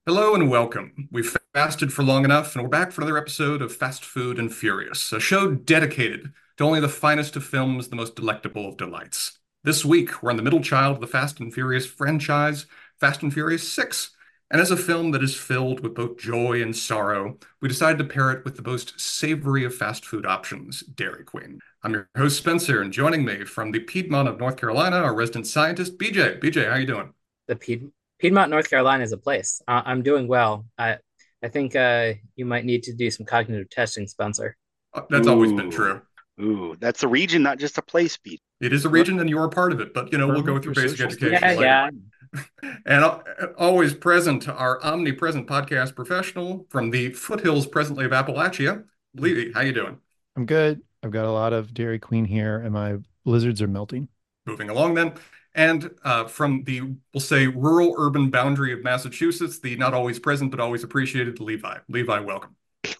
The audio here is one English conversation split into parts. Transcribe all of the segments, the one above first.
Hello and welcome. We've fasted for long enough, and we're back for another episode of Fast Food and Furious, a show dedicated to only the finest of films, the most delectable of delights. This week, we're on the middle child of the Fast and Furious franchise, Fast and Furious 6. And as a film that is filled with both joy and sorrow, we decided to pair it with the most savory of fast food options, Dairy Queen. I'm your host, Spencer, and joining me from the Piedmont of North Carolina, our resident scientist, BJ. BJ, how you doing? The Piedmont, North Carolina is a place. I'm doing well. I think you might need to do some cognitive testing, Spencer. That's always been Ooh, true. that's a region, not just a place, Pete. It is a What region and you're a part of it, but we'll from go up through your basic social education Yeah, status? later. yeah. And always present, our omnipresent podcast professional from the foothills presently of Appalachia, Levy. How you doing? I'm good. I've got a lot of Dairy Queen here, and my blizzards are melting. Moving along then. And from the, we'll say, rural urban boundary of Massachusetts, the not always present but always appreciated Levi. Levi, welcome.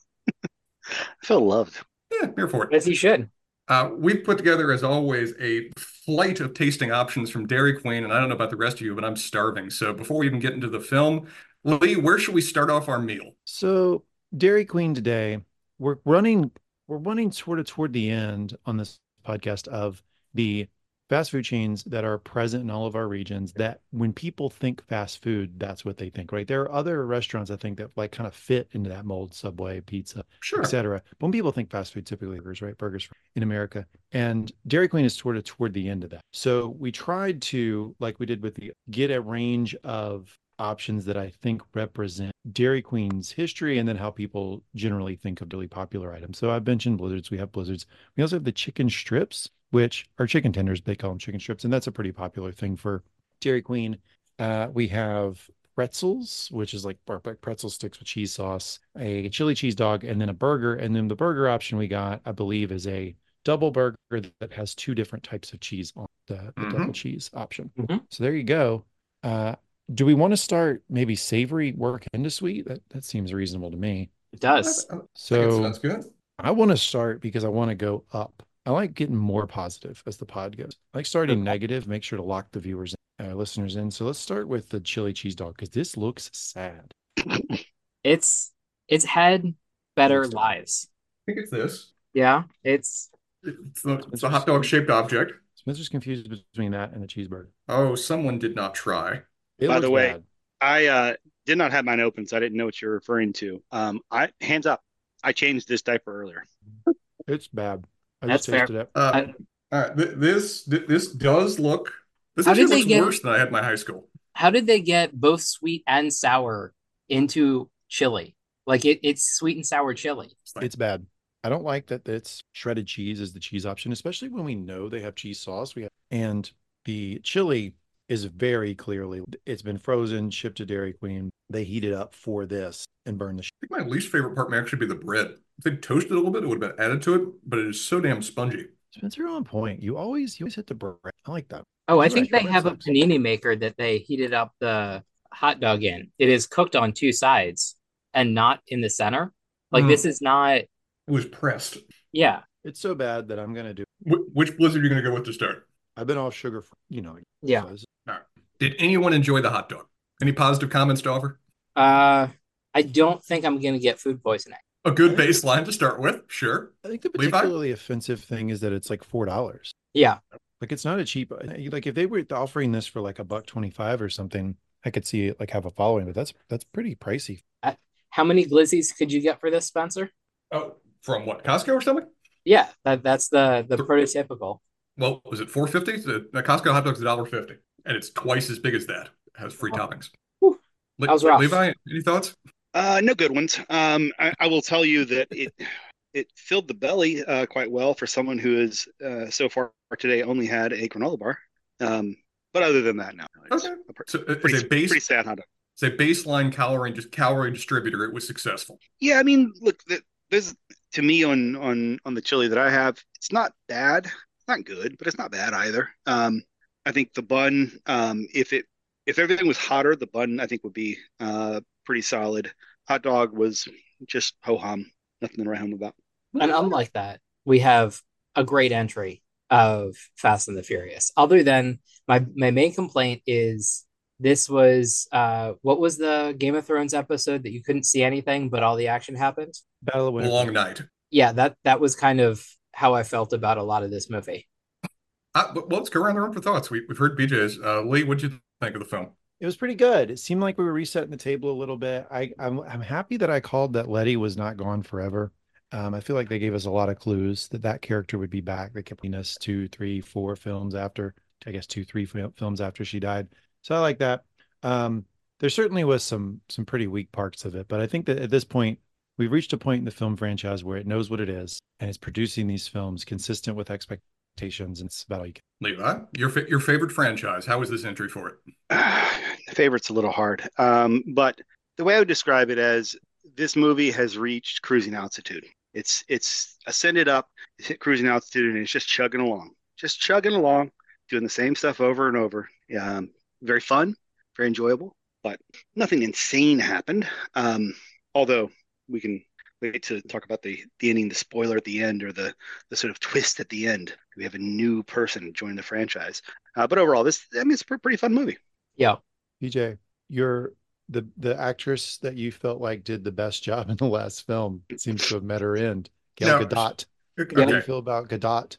I feel loved. Yeah, here for it. As you should. We've put together, as always, a flight of tasting options from Dairy Queen, and I don't know about the rest of you, but I'm starving. So before we even get into the film, Lee, where should we start off our meal? So Dairy Queen today, we're running we're running sort of toward the end on this podcast of the fast food chains that are present in all of our regions that when people think fast food, that's what they think, right? There are other restaurants I think that like kind of fit into that mold, Subway, pizza, Sure. etc. But when people think fast food, typically burgers, right? Burgers in America. And Dairy Queen is sort of toward the end of that. So we tried to, like we did with the get a range of options that I think represent Dairy Queen's history and then how people generally think of really popular items. So I've mentioned blizzards. We have blizzards. We also have the chicken strips, which are chicken tenders. They call them chicken strips. And that's a pretty popular thing for Dairy Queen. We have pretzels, which is like pretzel sticks with cheese sauce, a chili cheese dog, and then a burger. And then the burger option we got, I believe, is a double burger that has two different types of cheese on the double Hmm. cheese option. Mhm. So there you go. Do we want to start maybe savory work into sweet? That seems reasonable to me. It I, does. I think it So sounds good. I want to start because I want to go up. I like getting more positive as the pod goes. I like starting negative, make sure to lock the viewers, listeners in. So let's start with the chili cheese dog because this looks sad. It's it's had It better looks terrible. lives. I think it's this. Yeah, it's It's a Spencer's hot dog shaped object. Spencer's confused between that and the cheeseburger. Oh, someone did not try. It By looks the way, bad. I did not have mine open, so I didn't know what you're referring to. I hands up, I changed this diaper earlier. It's bad. I just that's fair. tasted it. Uh, Uh, all right, this does look. This how actually did they looks get worse than I had in my high school. how did they get both sweet and sour into chili? Like it's sweet and sour chili. It's like, It's bad. I don't like that it's shredded cheese is the cheese option, especially when we know they have cheese sauce. And the chili is very clearly it's been frozen, shipped to Dairy Queen. They heat it up for this and burn the. I think my least favorite part may actually be the bread. If they toasted it a little bit, it would have been added to it, but it is so damn spongy. Spencer on point. You always hit the bread. I like that. Oh, I You're right. think they Bread have a sucks. panini maker that they heated up the hot dog in. It is cooked on two sides and not in the center. Like Mm, this is not, it was pressed. yeah, It's so bad that I'm gonna do. Which blizzard are you going to go with to start? I've been off sugar for yeah. so this- All right. Did anyone enjoy the hot dog? Any positive comments to offer? Uh, I don't think I'm gonna get food poisoning. A I good think baseline to start with, sure. I think the Levi? particularly offensive thing is that it's like $4. Yeah, Like it's not a cheap like if they were offering this for like a buck 25 or something, I could see it like have a following, but that's pretty pricey. Uh, how many glizzies could you get for this, Spencer? Oh, from what, Costco or something? Yeah, that's the prototypical. Well, was it 4.50? The Costco hot dog's $1.50, and it's twice as big as that. It has free toppings. Whew, that was rough. Levi, any thoughts? No good ones. I will tell you that it filled the belly quite well for someone who has so far today only had a granola bar. But other than that, no, it's Okay. a So pretty sad hot dog. as a baseline calorie distributor, it was successful. Yeah, I mean, look, this to me on the chili that I have, it's not bad. It's not good, but it's not bad either. I think the bun, if everything was hotter, the bun I think would be pretty solid. Hot dog was just ho hum, nothing to write home about. And unlike that, we have a great entry of Fast and the Furious. Other than my main complaint is This was what was the Game of Thrones episode that you couldn't see anything but all the action happened? Battle of The Long Winterfell. Night. Yeah, that was kind of how I felt about a lot of this movie. Well, let's go around the room for thoughts. We've heard BJ's. Lee, what'd you think of the film? It was pretty good. It seemed like we were resetting the table a little bit. I'm happy that I called that Letty was not gone forever. I feel like they gave us a lot of clues that that character would be back. They kept bringing us 2, 3, 4 films after, I guess 2, 3 films after she died. So I like that. There certainly was some pretty weak parts of it, but I think that at this point we've reached a point in the film franchise where it knows what it is and it's producing these films consistent with expectations, and it's about all you can. Levi, your favorite franchise. How was this entry for it? The favorite's a little hard, but the way I would describe it as this movie has reached cruising altitude. It's ascended up, it's hit cruising altitude, and it's just chugging along, doing the same stuff over and over. Very fun, very enjoyable, but nothing insane happened. Although we can wait to talk about the ending, the spoiler at the end, or the sort of twist at the end. We have a new person join the franchise. But overall, it's a pretty fun movie. Yeah. BJ, you're the actress that you felt like did the best job in the last film seems to have met her end. Gal No. Gadot. Okay. How do you feel about Gadot?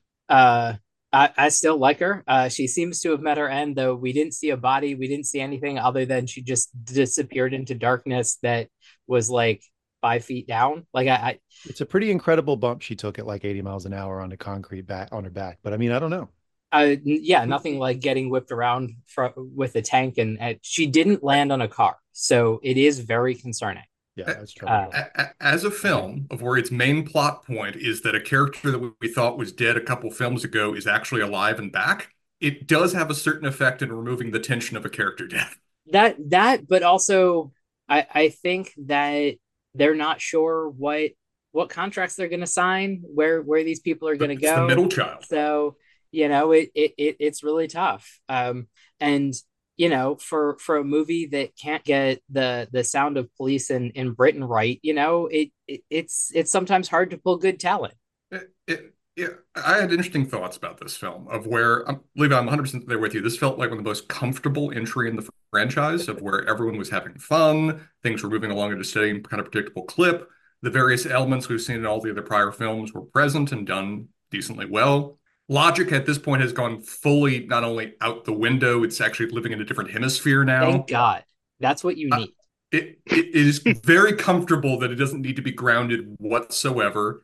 I still like her. She seems to have met her end, though. We didn't see a body. We didn't see anything other than she just disappeared into darkness that was like 5 feet down. Like It's a pretty incredible bump she took at like 80 miles an hour on a concrete back on her back. But I mean, I don't know. Yeah, nothing like getting whipped around with a tank, and she didn't land on a car, so it is very concerning. Yeah, that's trouble. As a film of where its main plot point is that a character that we thought was dead a couple films ago is actually alive and back, it does have a certain effect in removing the tension of a character death. But also, I think that they're not sure what contracts they're going to sign, where these people are going to It's the go. middle child. So it's really tough. And for a movie that can't get the sound of police in Britain right, it's sometimes hard to pull good talent. Yeah, I had interesting thoughts about this film of where, Levi, I'm 100% there with you. This felt like one of the most comfortable entry in the franchise of where everyone was having fun. Things were moving along at a steady, kind of predictable clip. The various elements we've seen in all the other prior films were present and done decently well. Logic at this point has gone fully not only out the window, it's actually living in a different hemisphere now. Thank God. That's what you need. It is very comfortable that it doesn't need to be grounded whatsoever.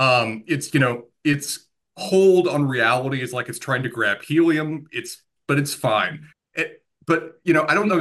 Its hold on reality is like it's trying to grab helium. But it's fine. I don't know.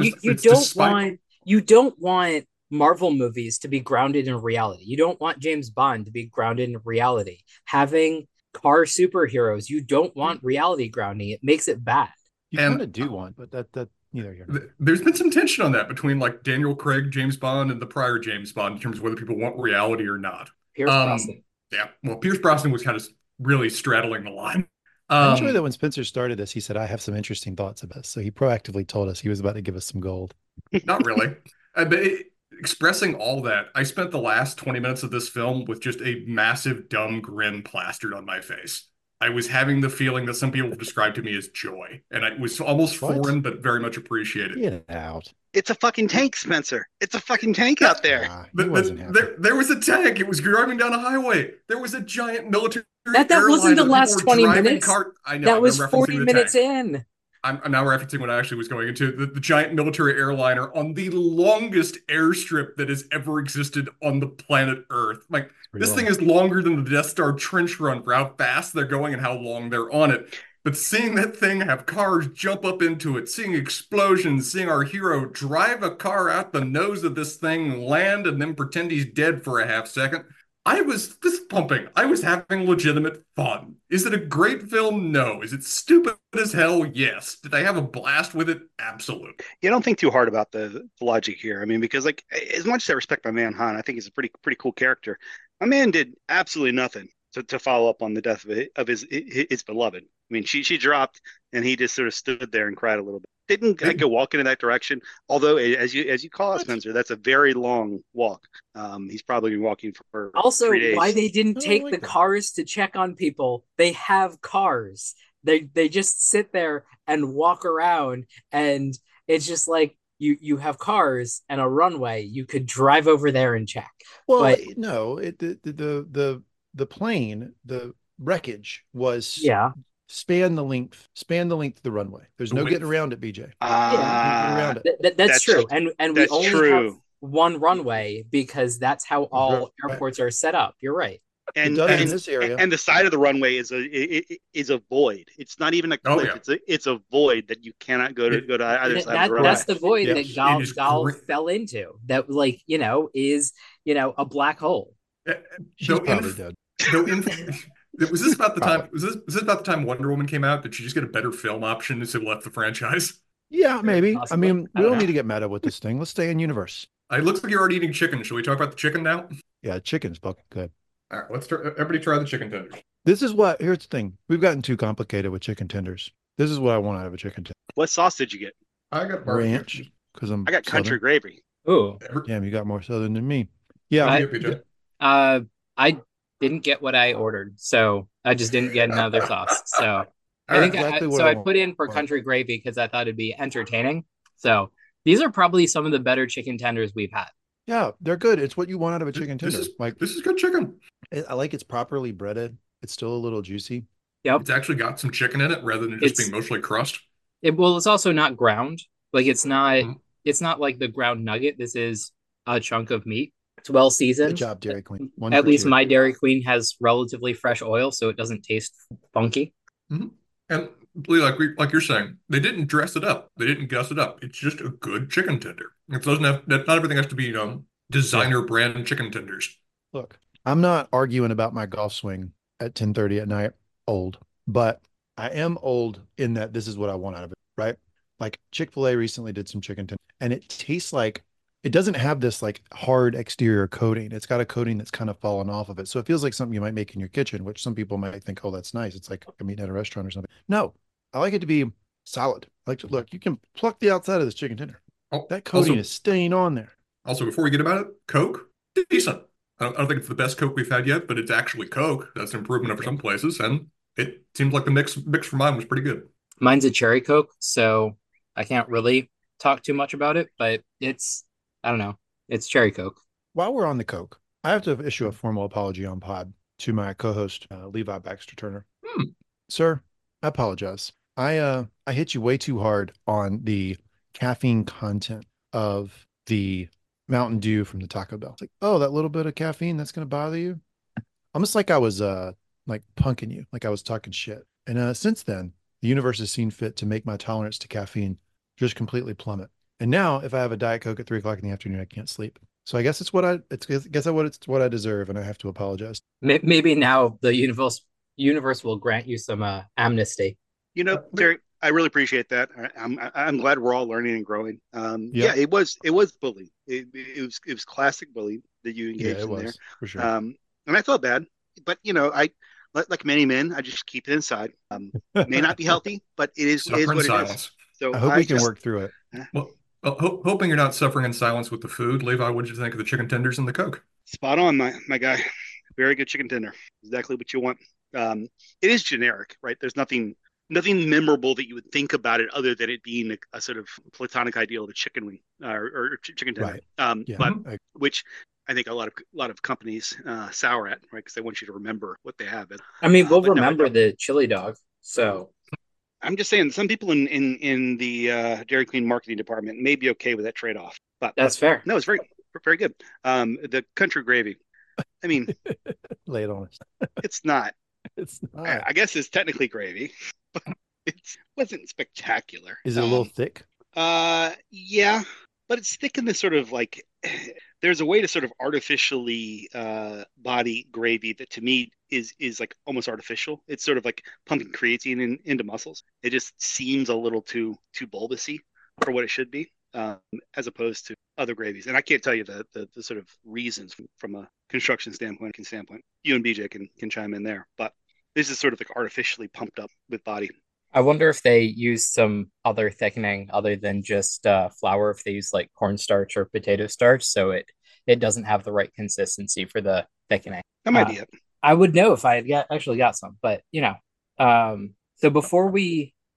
You don't want Marvel movies to be grounded in reality. You don't want James Bond to be grounded in reality. Having car superheroes, you don't want reality grounding. It makes it bad. You kind of do want, but that neither here. There's been some tension on that between like Daniel Craig, James Bond, and the prior James Bond in terms of whether people want reality or not. Pierce Brosnan. Yeah, well, Pierce Brosnan was kind of really straddling the line. I enjoy that when Spencer started this, he said, I have some interesting thoughts about this. So he proactively told us he was about to give us some gold. Not really. Expressing all that, I spent the last 20 minutes of this film with just a massive dumb grin plastered on my face. I was having the feeling that some people have described to me as joy, and it was almost foreign, but very much appreciated. Get out. It's a fucking tank, Spencer. It's a fucking tank out there. There was a tank. It was driving down a highway. There was a giant military that wasn't the last 20 minutes. I know. That was 40 minutes in. I'm now referencing what I actually was going into. The giant military airliner on the longest airstrip that has ever existed on the planet Earth. Like, this thing is longer than the Death Star trench run for how fast they're going and how long they're on it. But seeing that thing have cars jump up into it, seeing explosions, seeing our hero drive a car out the nose of this thing, land, and then pretend he's dead for a half second, I was fist pumping. I was having legitimate fun. Is it a great film? No. Is it stupid as hell? Yes. Did I have a blast with it? Absolutely. You don't think too hard about the logic here. I mean, because like as much as I respect my man Han, I think he's a pretty cool character. My man did absolutely nothing to follow up on the death of his beloved. I mean, she dropped, and he just sort of stood there and cried a little bit. Didn't go walking in that direction. Although, as you call it, Spencer, that's a very long walk. He's probably been walking for also 3 days. Why they didn't take the cars to check on people. They have cars. They just sit there and walk around, and It's just like you have cars and a runway. You could drive over there and check. Well, But no, the plane, the wreckage was yeah, span the length of the runway. There's The no getting width. around it, BJ. yeah, Can't get around it. that's That's true. And we that's only have true. one runway because that's how all Right. airports are set up. You're right. It and does in and this area. and the side of the runway is a void. It's not even a Oh cliff. yeah. It's a void that you cannot go to either And side of the that's runway. the void that Yes. It Gal is Gal great. fell into. That is a black hole. She's Though probably in dead. though in was this about the Probably. time was this about the time Wonder Woman came out? Did she just get a better film option as it left the franchise? Yeah, maybe. I Possibly. mean, I we don't don't know. need to get meta with this thing. Let's stay in universe. It looks like you're already eating chicken. Shall we talk about the chicken now? Yeah, chicken's fucking good. All right, everybody try the chicken tenders. Here's the thing. We've gotten too complicated with chicken tenders. This is what I want out of a chicken tender. What sauce did you get? I got Ranch, because I'm I got country Southern. gravy. Ooh. Damn, you got more Southern than me. Yeah. What do I you get, BJ? I didn't get what I ordered, so I just didn't get another sauce. So All I think right. Exactly what so. I I want. put in for country gravy because I thought it'd be entertaining. So these are probably some of the better chicken tenders we've had. Yeah, they're good. It's what you want out of a chicken This tender. is Like, this is good chicken. I like it's properly breaded. It's still a little juicy. Yep. It's actually got some chicken in it rather than just It's being mostly crust. well, it's also not ground. Like Mhm. it's not like the ground nugget. This is a chunk of meat. It's well Good seasoned. job, Dairy Queen. One At for least two. my Dairy Queen has relatively fresh oil, so it doesn't taste funky. Mhm. And Lee, like you're saying, they didn't dress it up. They didn't guss it up. It's just a good chicken tender. It doesn't have not everything has to be Yeah. designer brand chicken tenders. Look, I'm not arguing about my golf swing at 10:30 at night, old, but I am old in that this is what I want out of it, right? Like Chick-fil-A recently did some chicken tender, and it tastes like it doesn't have this like hard exterior coating. It's got a coating that's kind of fallen off of it. So it feels like something you might make in your kitchen, which some people might think, oh, that's nice. It's like I'm eating at a restaurant or something. No, I like it to be solid. I like to look, you can pluck the outside of this chicken tender. Oh, That coating also, is staying on there. also before we get about it, Coke, decent. I don't think it's the best Coke we've had yet, but it's actually Coke. That's an improvement over some places, and it seems like the mix for mine was pretty good. Mine's a cherry Coke, so I can't really talk too much about it, but I don't know. It's cherry Coke. While we're on the Coke, I have to issue a formal apology on pod to my co-host Levi Baxter Turner. Hmm. Sir, I apologize. I hit you way too hard on the caffeine content of the Mountain Dew from the Taco Bell. It's like, oh, that little bit of caffeine that's going to bother you. Almost like I was like punking you, like I was talking shit. And since then, the universe has seen fit to make my tolerance to caffeine just completely plummet. And now, if I have a Diet Coke at 3 o'clock in the afternoon, I can't sleep. So I guess it's what I deserve, and I have to apologize. Maybe now the universe will grant you some amnesty. You know, Terry, I really appreciate that. I'm glad we're all learning and growing. Yeah. Yeah, it was bullying. It was classic bullying that you Yeah, engaged it in there. was for sure. And I felt bad, but I like many men, I just keep it inside. It may not be healthy, but it is Suffer in what it is. silence. So I hope we can just work through it. Well, hoping you're not suffering in silence with the food, Levi, what did you think of the chicken tenders and the Coke? spot on, my guy. Very good chicken tender. Exactly what you want. It is generic, right? There's nothing memorable that you would think about it other than it being a sort of platonic ideal of a chicken wing or chicken tender. Right. Yeah. But I- which I think a lot of companies sour at, right? Because they want you to remember what they have. I mean, we'll But no, remember the chili dog. So I'm just saying, some people in the Dairy Queen marketing department may be okay with that trade off. that's fair. No, it's very good. The country gravy. I mean, Lay it on us. it's not. It's not. I guess it's technically gravy, but it wasn't spectacular. Is it a little thick? Yeah, but it's thick in this sort of like there's a way to sort of artificially body gravy that to me is like almost artificial. It's sort of like pumping creatine into muscles. It just seems a little too bulbousy for what it should be, as opposed to other gravies. And I can't tell you the sort of reasons from a construction standpoint. You and BJ can chime in there, but this is sort of like artificially pumped up with body. I wonder if they use some other thickening other than just flour, if they use like cornstarch or potato starch, so it doesn't have the right consistency for the thickening. That might be it. I would know if I had actually got some, but so before we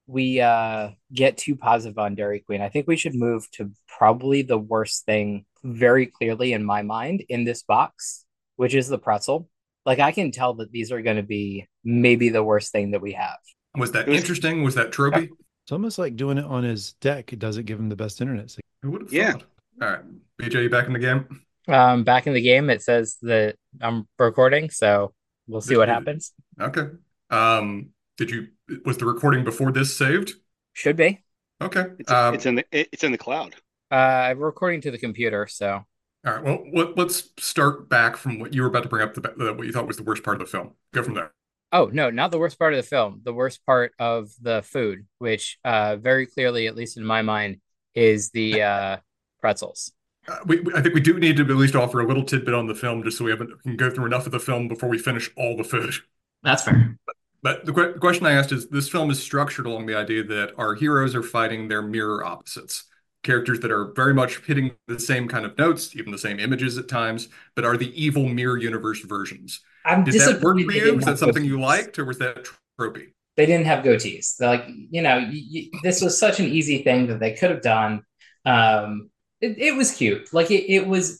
we get too positive on Dairy Queen, I think we should move to probably the worst thing very clearly in my mind in this box, which is the pretzel. Like I can tell that these are going to be maybe the worst thing that we have. Was It that was, interesting? Was that tropey? It's almost like doing it on his deck. It doesn't give him the best internet signal. Who would have yeah. thought? All right, BJ, you back in the game? Back in the game, it says that I'm recording, so we'll see what happens. Okay. Did you was the recording before this saved? Should be. Okay. It's in the cloud. I'm recording to the computer, so. All right. Well, let's start back from what you were about to bring up, what you thought was the worst part of the film. Go from there. Oh, no, not the worst part of the film. The worst part of the food, which very clearly, at least in my mind, is the pretzels. I think we do need to at least offer a little tidbit on the film, just so can go through enough of the film before we finish all the food. That's fair. But the question I asked is, this film is structured along the idea that our heroes are fighting their mirror opposites, characters that are very much hitting the same kind of notes, even the same images at times, but are the evil mirror universe versions. Did that work for you? Was that something you liked, or was that tropey? They didn't have goatees. They're like, this was such an easy thing that they could have done. It was cute. Like it was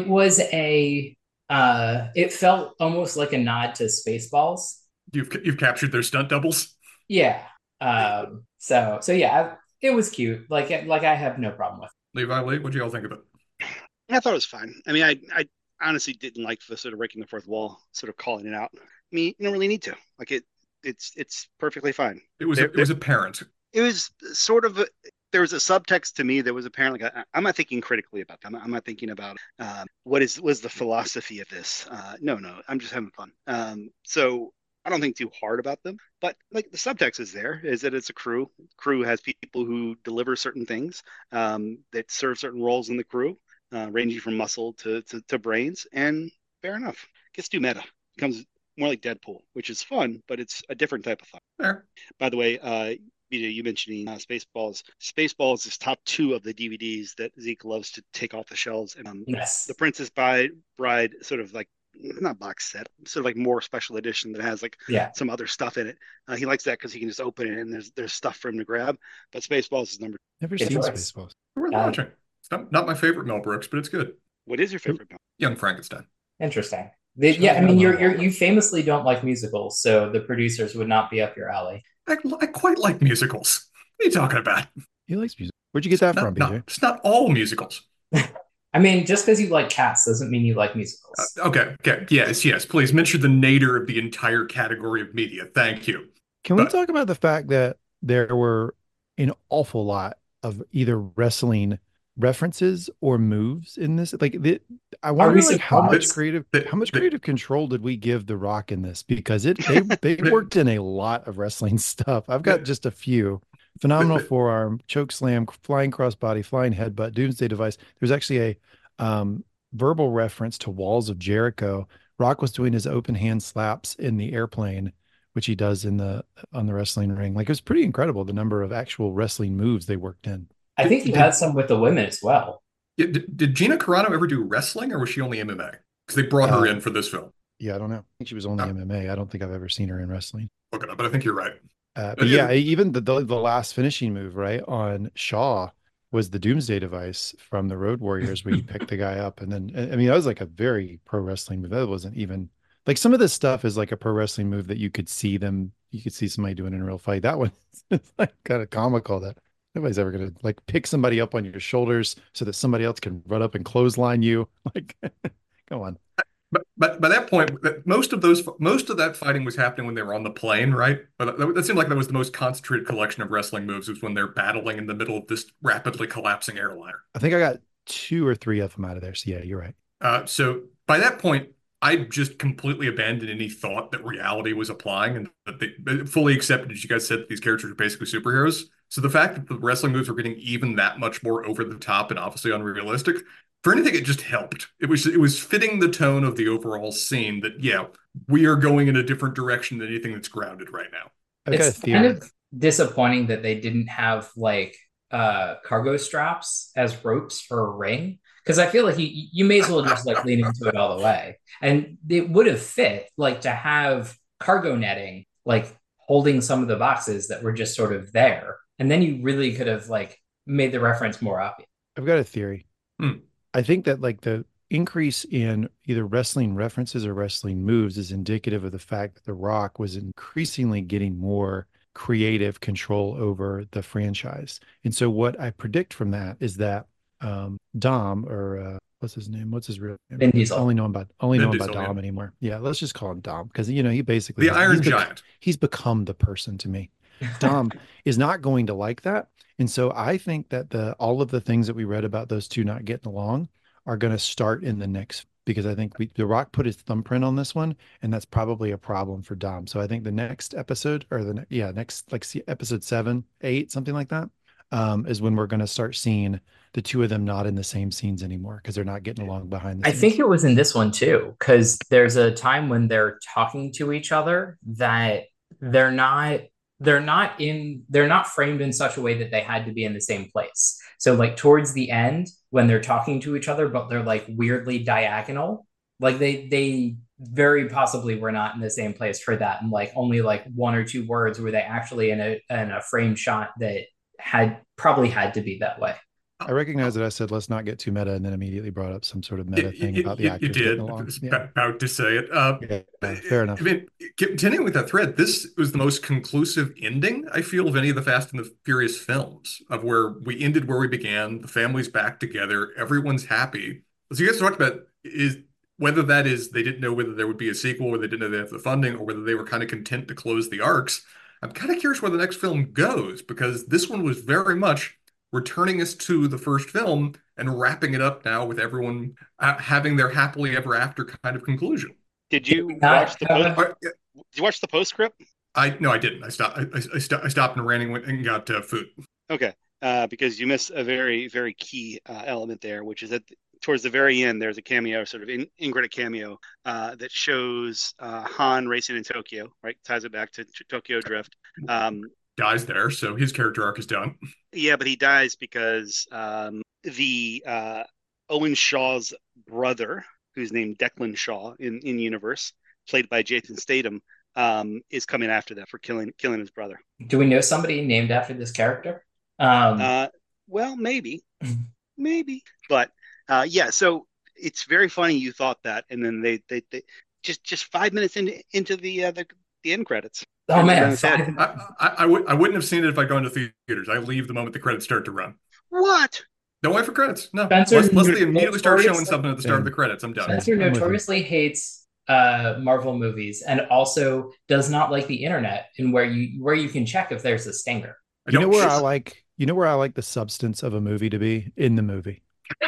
it felt almost like a nod to Spaceballs. You've captured their stunt doubles? Yeah. So yeah, it was cute. Like I have no problem with it. Levi, Lee, what do y'all think of it? I thought it was fine. I mean, I honestly didn't like the sort of breaking the fourth wall, sort of calling it out. I mean, you don't really need to. Like it's perfectly fine. It was apparent. It was sort of there was a subtext to me that was apparent. Like I'm not thinking critically about that. I'm not thinking about was the philosophy of this. No, I'm just having fun. So I don't think too hard about them, but like the subtext is there, is that it's a crew. Crew has people who deliver certain things that serve certain roles in the crew, ranging from muscle to brains. And fair enough, gets too meta. Becomes more like Deadpool, which is fun, but it's a different type of fun. Fair. By the way, you mentioning Spaceballs. Spaceballs is top 2 of the DVDs that Zeke loves to take off the shelves. And Yes. The Princess Bride sort of like, not box set, sort of like more special edition that has like some other stuff in it. He likes that because he can just open it and there's stuff for him to grab. But Spaceballs is number. Never seen Spaceballs. We're watching. It's not my favorite Mel Brooks, but it's good. What is your favorite Mel? Young Frankenstein. Interesting. I mean, you famously don't like musicals, so the producers would not be up your alley. I quite like musicals. What are you talking about? He likes music. Where'd you get that from, BJ? It's not all musicals. I mean, just because you like Cats doesn't mean you like musicals. Okay. Yes. Please mention the nadir of the entire category of media. Thank you. Can we talk about the fact that there were an awful lot of either wrestling references or moves in this? Like, I wonder like how much creative control did we give The Rock in this? Because they worked in a lot of wrestling stuff. I've got just a few. Phenomenal forearm, choke slam, flying crossbody, flying headbutt, doomsday device. There's actually a verbal reference to Walls of Jericho. Rock was doing his open hand slaps in the airplane, which he does on the wrestling ring. Like, it was pretty incredible the number of actual wrestling moves they worked in. I think he had some with the women as well. Did Gina Carano ever do wrestling, or was she only MMA? Because they brought her in for this film. Yeah, I don't know. I think she was only MMA. I don't think I've ever seen her in wrestling. Look it up, but I think you're right. But yeah, even the last finishing move, right, on Shaw was the Doomsday Device from the Road Warriors, where you pick the guy up. And then, I mean, that was like a very pro wrestling move. That wasn't even like, some of this stuff is like a pro wrestling move that you could see somebody doing in a real fight. That one is like kind of comical that nobody's ever going to like pick somebody up on your shoulders so that somebody else can run up and clothesline you. Like, come on. But by that point, most of that fighting was happening when they were on the plane, right? But that seemed like that was the most concentrated collection of wrestling moves, was when they're battling in the middle of this rapidly collapsing airliner. I think I got 2 or 3 of them out of there. So yeah, you're right. So by that point, I just completely abandoned any thought that reality was applying, and that they fully accepted, as you guys said, that these characters are basically superheroes. So the fact that the wrestling moves were getting even that much more over the top and obviously unrealistic, for anything, it just helped. It was fitting the tone of the overall scene that, yeah, we are going in a different direction than anything that's grounded right now. It's kind of disappointing that they didn't have like cargo straps as ropes for a ring, because I feel like you may as well just like lean into it all the way, and it would have fit like to have cargo netting like holding some of the boxes that were just sort of there. And then you really could have like made the reference more obvious. I've got a theory. Hmm. I think that like the increase in either wrestling references or wrestling moves is indicative of the fact that The Rock was increasingly getting more creative control over the franchise. And so what I predict from that is that Dom or what's his name? What's his real name? Vin Diesel. Only know him by Vin Dom Diesel, yeah. anymore. Yeah, let's just call him Dom because he basically The Iron Giant. he's become the person to me. Dom is not going to like that. And so I think that all of the things that we read about those two not getting along are going to start in the next, because I think The Rock put his thumbprint on this one, and that's probably a problem for Dom. So I think the next episode or next like episode 7, 8, something like that, is when we're going to start seeing the two of them not in the same scenes anymore because they're not getting along behind the I scenes. think it was in this one too, because there's a time when they're talking to each other that they're not framed in such a way that they had to be in the same place. So like towards the end when they're talking to each other, but they're like weirdly diagonal, like they very possibly were not in the same place for that. And like only like one or two words were they actually in a frame shot that probably had to be that way. I recognize that I said let's not get too meta, and then immediately brought up some sort of meta thing about the actors You getting did. I along. was Yeah. about to say it. Fair enough. I mean, continuing with that thread, this was the most conclusive ending, I feel, of any of the Fast and the Furious films, of where we ended where we began. The family's back together. Everyone's happy. So you guys talked about is whether that is they didn't know whether there would be a sequel, or they didn't know they have the funding, or whether they were kind of content to close the arcs. I'm kind of curious where the next film goes, because this one was very much returning us to the first film and wrapping it up now with everyone having their happily ever after kind of conclusion. Did you watch the Did you watch the postscript? No, I didn't. I stopped and ran and went and got food. Okay, because you missed a very, very key element there, which is that towards the very end, there's a cameo, sort of in credit cameo, that shows Han racing in Tokyo, right? Ties it back to Tokyo Drift. Dies there, so his character arc is done. Yeah, but he dies because the Owen Shaw's brother, who's named Declan Shaw in universe, played by Jason Statham, is coming after that for killing his brother. Do we know somebody named after this character? Well, maybe, but yeah. So it's very funny you thought that, and then they just 5 minutes into the end credits. Oh man, I wouldn't have seen it if I'd gone to theaters. I leave the moment the credits start to run. What? Don't wait for credits. No, Spencer unless they immediately start showing something at the start of the credits, I'm done. Spencer notoriously hates Marvel movies, and also does not like the internet, and where you can check if there's a stinger. You know where I like the substance of a movie to be in the movie.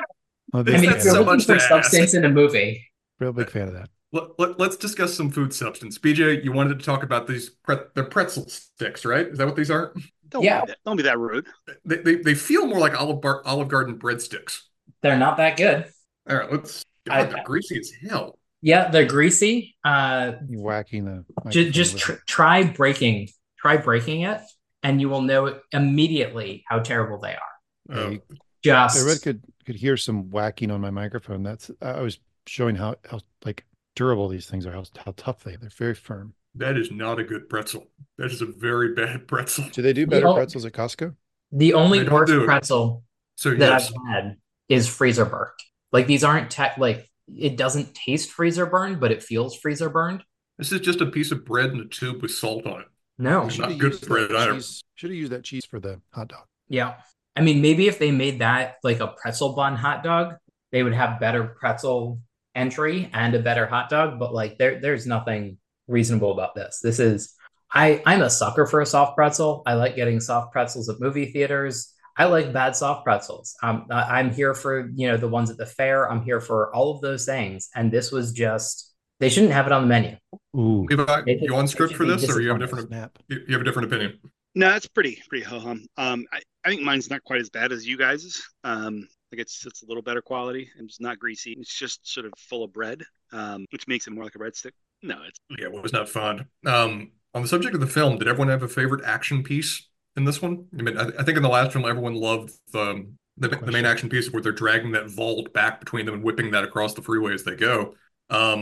I mean, if you're looking for substance in a movie, real big fan of that. Let's discuss some food substance. BJ, you wanted to talk about these they're pretzel sticks, right? Is that what these are? Don't be that rude. They feel more like Olive Garden breadsticks. They're not that good. All right, they're greasy as hell. Yeah, they're greasy. You're whacking the just try breaking it, and you will know immediately how terrible they are. I could hear some whacking on my microphone. I was showing how like durable these things are, how tough they're very firm. That is not a good pretzel. That is a very bad pretzel. Do they do better pretzels at Costco? The only worst pretzel that I've had is freezer burnt. Like these aren't it doesn't taste freezer burned, but it feels freezer burned. This is just a piece of bread in a tube with salt on it. No, it's not good bread either. Should have used that cheese for the hot dog. Yeah. I mean, maybe if they made that like a pretzel bun hot dog, they would have better pretzel entry and a better hot dog. But like there's nothing reasonable about this. I'm a sucker for a soft pretzel. I like getting soft pretzels at movie theaters. I like bad soft pretzels. I'm here for, the ones at the fair. I'm here for all of those things. And this was just, they shouldn't have it on the menu. Ooh. Levi, you on script for this, or you have a different opinion? No, it's pretty ho-hum. I think mine's not quite as bad as you guys's. Like it's a little better quality and it's not greasy. It's just sort of full of bread, which makes it more like a breadstick. No, it was not fun. On the subject of the film, did everyone have a favorite action piece in this one? I mean, I think in the last film, everyone loved the main action piece where they're dragging that vault back between them and whipping that across the freeway as they go.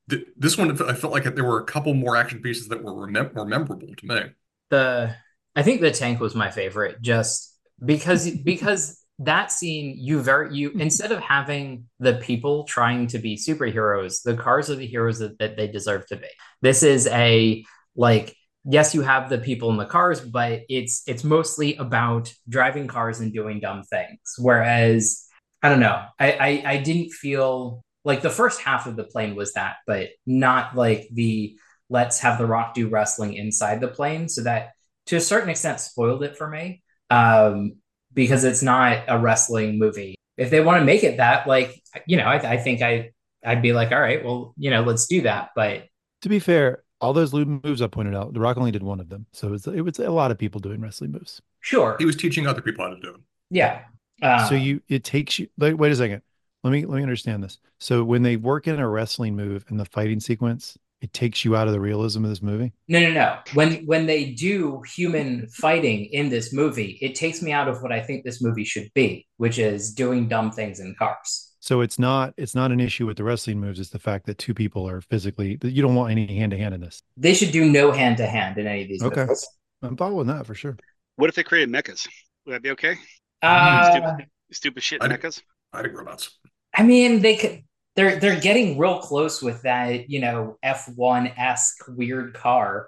This one, I felt like there were a couple more action pieces that were more memorable to me. The I think the tank was my favorite, just because that scene, you instead of having the people trying to be superheroes, the cars are the heroes that they deserve to be. This is a like yes, you have the people in the cars, but it's mostly about driving cars and doing dumb things. Whereas I don't know, I didn't feel like the first half of the plane was that, but not like the let's have The Rock do wrestling inside the plane. So that to a certain extent spoiled it for me, because it's not a wrestling movie. If they want to make it that, like, I think I'd be like, all right, well, let's do that. But To be fair, all those lube moves I pointed out, The Rock only did one of them. So it was a lot of people doing wrestling moves. sure, He was teaching other people how to do it. yeah, So uh, it takes you like, wait a second. Let me understand this. So when they work in a wrestling move in the fighting sequence, it takes you out of the realism of this movie. no. When they do human fighting in this movie, it takes me out of what I think this movie should be, which is doing dumb things in cars. So it's not an issue with the wrestling moves. It's the fact that two people are physically, you don't want any hand to hand in this. They should do no hand to hand in any of these Okay. movies. I'm following that for sure. What if they created mechas? Would that be okay? Uh, Stupid shit I, mechas. I think robots. I mean, they could. They're getting real close with that, F1-esque weird car.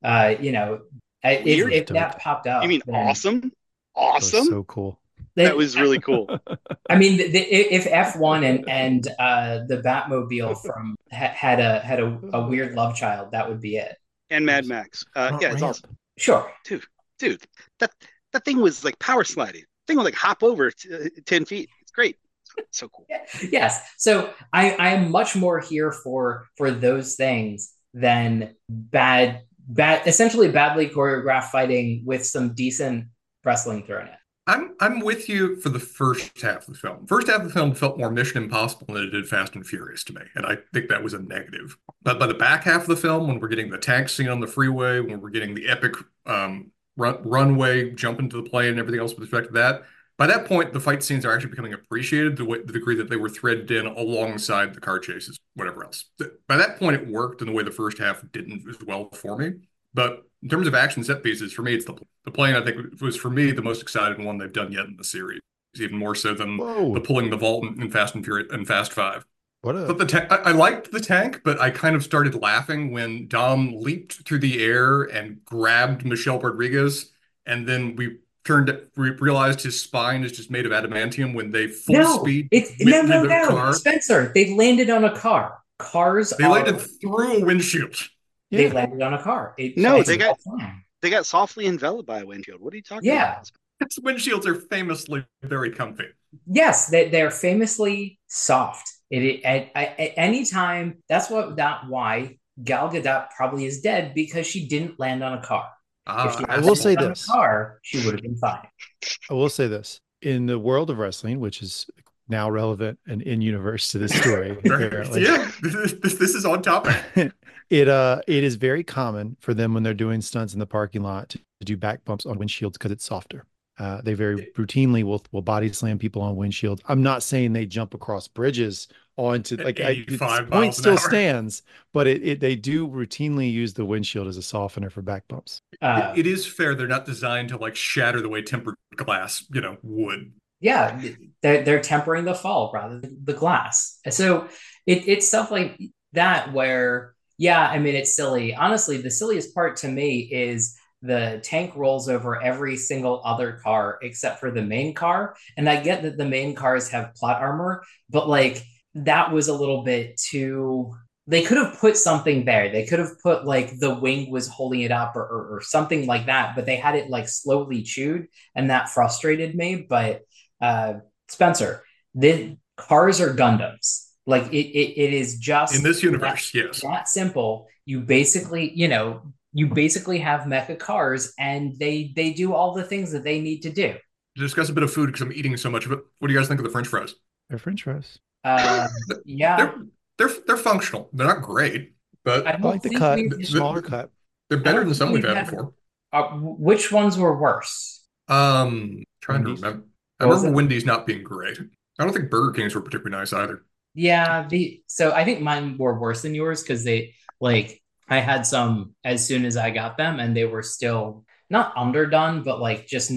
If Weird? if that popped You up, mean then awesome? That was Awesome? so cool. That was really cool. I mean, if F1 and the Batmobile from had a weird love child, that would be it. And Mad Max. Front Yeah, it's ramp. awesome. Sure. Dude, that thing was like power sliding. Thing would like hop over 10 feet. It's great. So cool. Yes. So I am much more here for those things than essentially badly choreographed fighting with some decent wrestling thrown in. I'm with you for the first half of the film. First half of the film felt more Mission Impossible than it did Fast and Furious to me, and I think that was a negative. But by the back half of the film, when we're getting the tank scene on the freeway, when we're getting the epic runway jump into the plane and everything else with respect to that, by that point, the fight scenes are actually becoming appreciated the degree that they were threaded in alongside the car chases, whatever else. By that point, it worked in the way the first half didn't as well for me. But in terms of action set pieces, for me, it's the plane. I think was for me the most exciting one they've done yet in the series, even more so than the Whoa. pulling the vault in Fast and Furious and Fast Five. What But a I liked the tank, but I kind of started laughing when Dom leaped through the air and grabbed Michelle Rodriguez, and then we realized his spine is just made of adamantium when they full No, speed it's went no, through no, the no, car. Spencer. They landed on a car. Cars They are. landed through a windshield. They yeah. landed on a car. No, It's they got all fine. they got softly enveloped by a windshield. What are you talking Yeah. about? Its windshields are famously very comfy. Yes, they're famously soft. At any time, that why Gal Gadot probably is dead because she didn't land on a car. If she I will say landed on a this. car, she would have been fine. I will say this. In the world of wrestling, which is now relevant and in universe to this story, apparently. Yeah, this is on topic. It is very common for them when they're doing stunts in the parking lot to do back bumps on windshields because it's softer. They very routinely will body slam people on windshields. I'm not saying they jump across bridges onto At like 85 the miles point an still hour. stands, but they do routinely use the windshield as a softener for back bumps. It is fair they're not designed to like shatter the way tempered glass, would. Yeah, they're tempering the fall rather than the glass. So it's stuff like that where, yeah, I mean, it's silly. Honestly, the silliest part to me is the tank rolls over every single other car except for the main car. And I get that the main cars have plot armor, but like that was a little bit too. They could have put something there. They could have put like the wing was holding it up or something like that, but they had it like slowly chewed, and that frustrated me. But Spencer, the cars are Gundams. Like it is just In this universe, yes. that simple. You basically have mecha cars, and they do all the things that they need to do. To discuss a bit of food because I'm eating so much of it. What do you guys think of the French fries? They're French fries. Yeah, They're functional. They're not great, but I I like don't the think cut, we've. smaller cut. they're I better don't than some think we've we've had had. before. Which ones were worse? Trying to Wendy's. remember. I What was remember it? Wendy's not being great. I don't think Burger King's were particularly nice either. Yeah, so I think mine were worse than yours because they like I had some as soon as I got them and they were still not underdone, but like just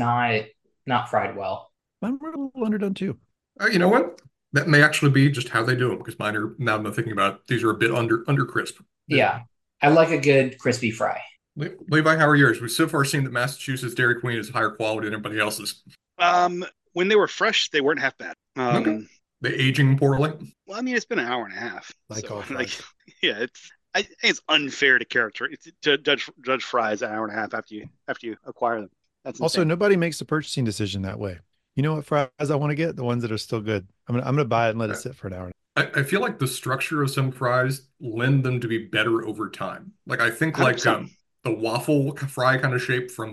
not fried well. Mine were a little underdone too. You know what? That may actually be just how they do them because mine are, now that I'm thinking about it, these are a bit under crisp. Yeah. I like a good crispy fry. Levi, how are yours? We've so far seen that Massachusetts Dairy Queen is higher quality than everybody else's. When they were fresh, they weren't half bad. Okay. They aging poorly. Well, I mean, it's been an hour and a half. Like So, all fries. yeah, I think it's unfair to judge fries an hour and a half after you acquire them. That's Also, insane. nobody makes the purchasing decision that way. You know what fries I want to get? The ones that are still good. I'm gonna buy it and let it I, sit for an hour. I feel like the structure of some fries lend them to be better over time. Like I think like 100%. the waffle fry kind of shape from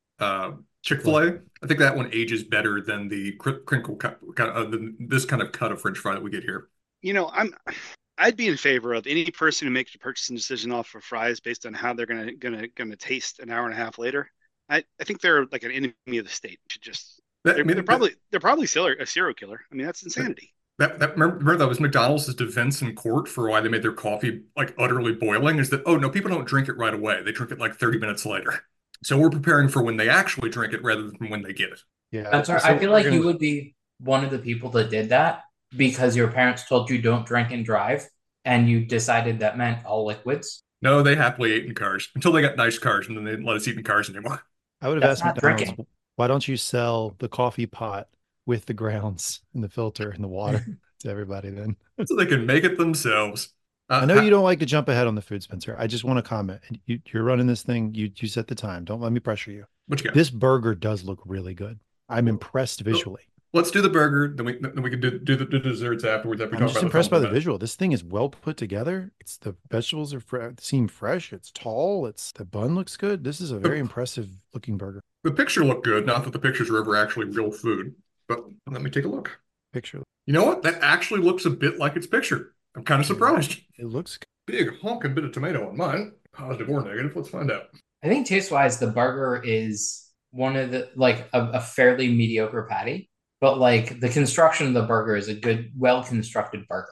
uh Chick-fil-A. Chick-fil-A. I think that one ages better than the crinkle cut this kind of cut of French fry that we get here. You know, I'd be in favor of any person who makes a purchasing decision off of fries based on how they're gonna taste an hour and a half later. I think they're like an enemy of the state. Should just That, I mean, they're probably a serial killer. I mean, that's that, insanity. remember that was McDonald's defense in court for why they made their coffee like utterly boiling is that, oh no, people don't drink it right away. They drink it like 30 minutes later. So we're preparing for when they actually drink it rather than when they get it. Yeah. I'm sorry, So I feel we're like you gonna would be one of the people that did that because your parents told you don't drink and drive, and you decided that meant all liquids. No, they happily ate in cars until they got nice cars and then they didn't let us eat in cars anymore. I would have That's asked not McDonald's, drinking. why don't you sell the coffee pot with the grounds and the filter and the water to everybody then? So they can make it themselves. I know you don't like to jump ahead on the food, Spencer. I just want to comment. And you're running this thing. You set the time. Don't let me pressure you. what you got? This burger does look really good. I'm impressed visually. Let's do the burger, then we can do the desserts afterwards after we I'm talk just about the impressed film by in a the minute. visual. This thing is well put together. It's the vegetables seem fresh. It's tall. It's the bun looks good. This is a very The, impressive looking burger. the picture looked good, not that the pictures are ever actually real food, but let me take a look. Picture. You know what? That actually looks a bit like its picture. I'm kind of surprised. It looks good. Big honking bit of tomato on mine. Positive or negative? Let's find out. I think taste wise, the burger is one of the like a fairly mediocre patty, but like the construction of the burger is a good, well constructed burger.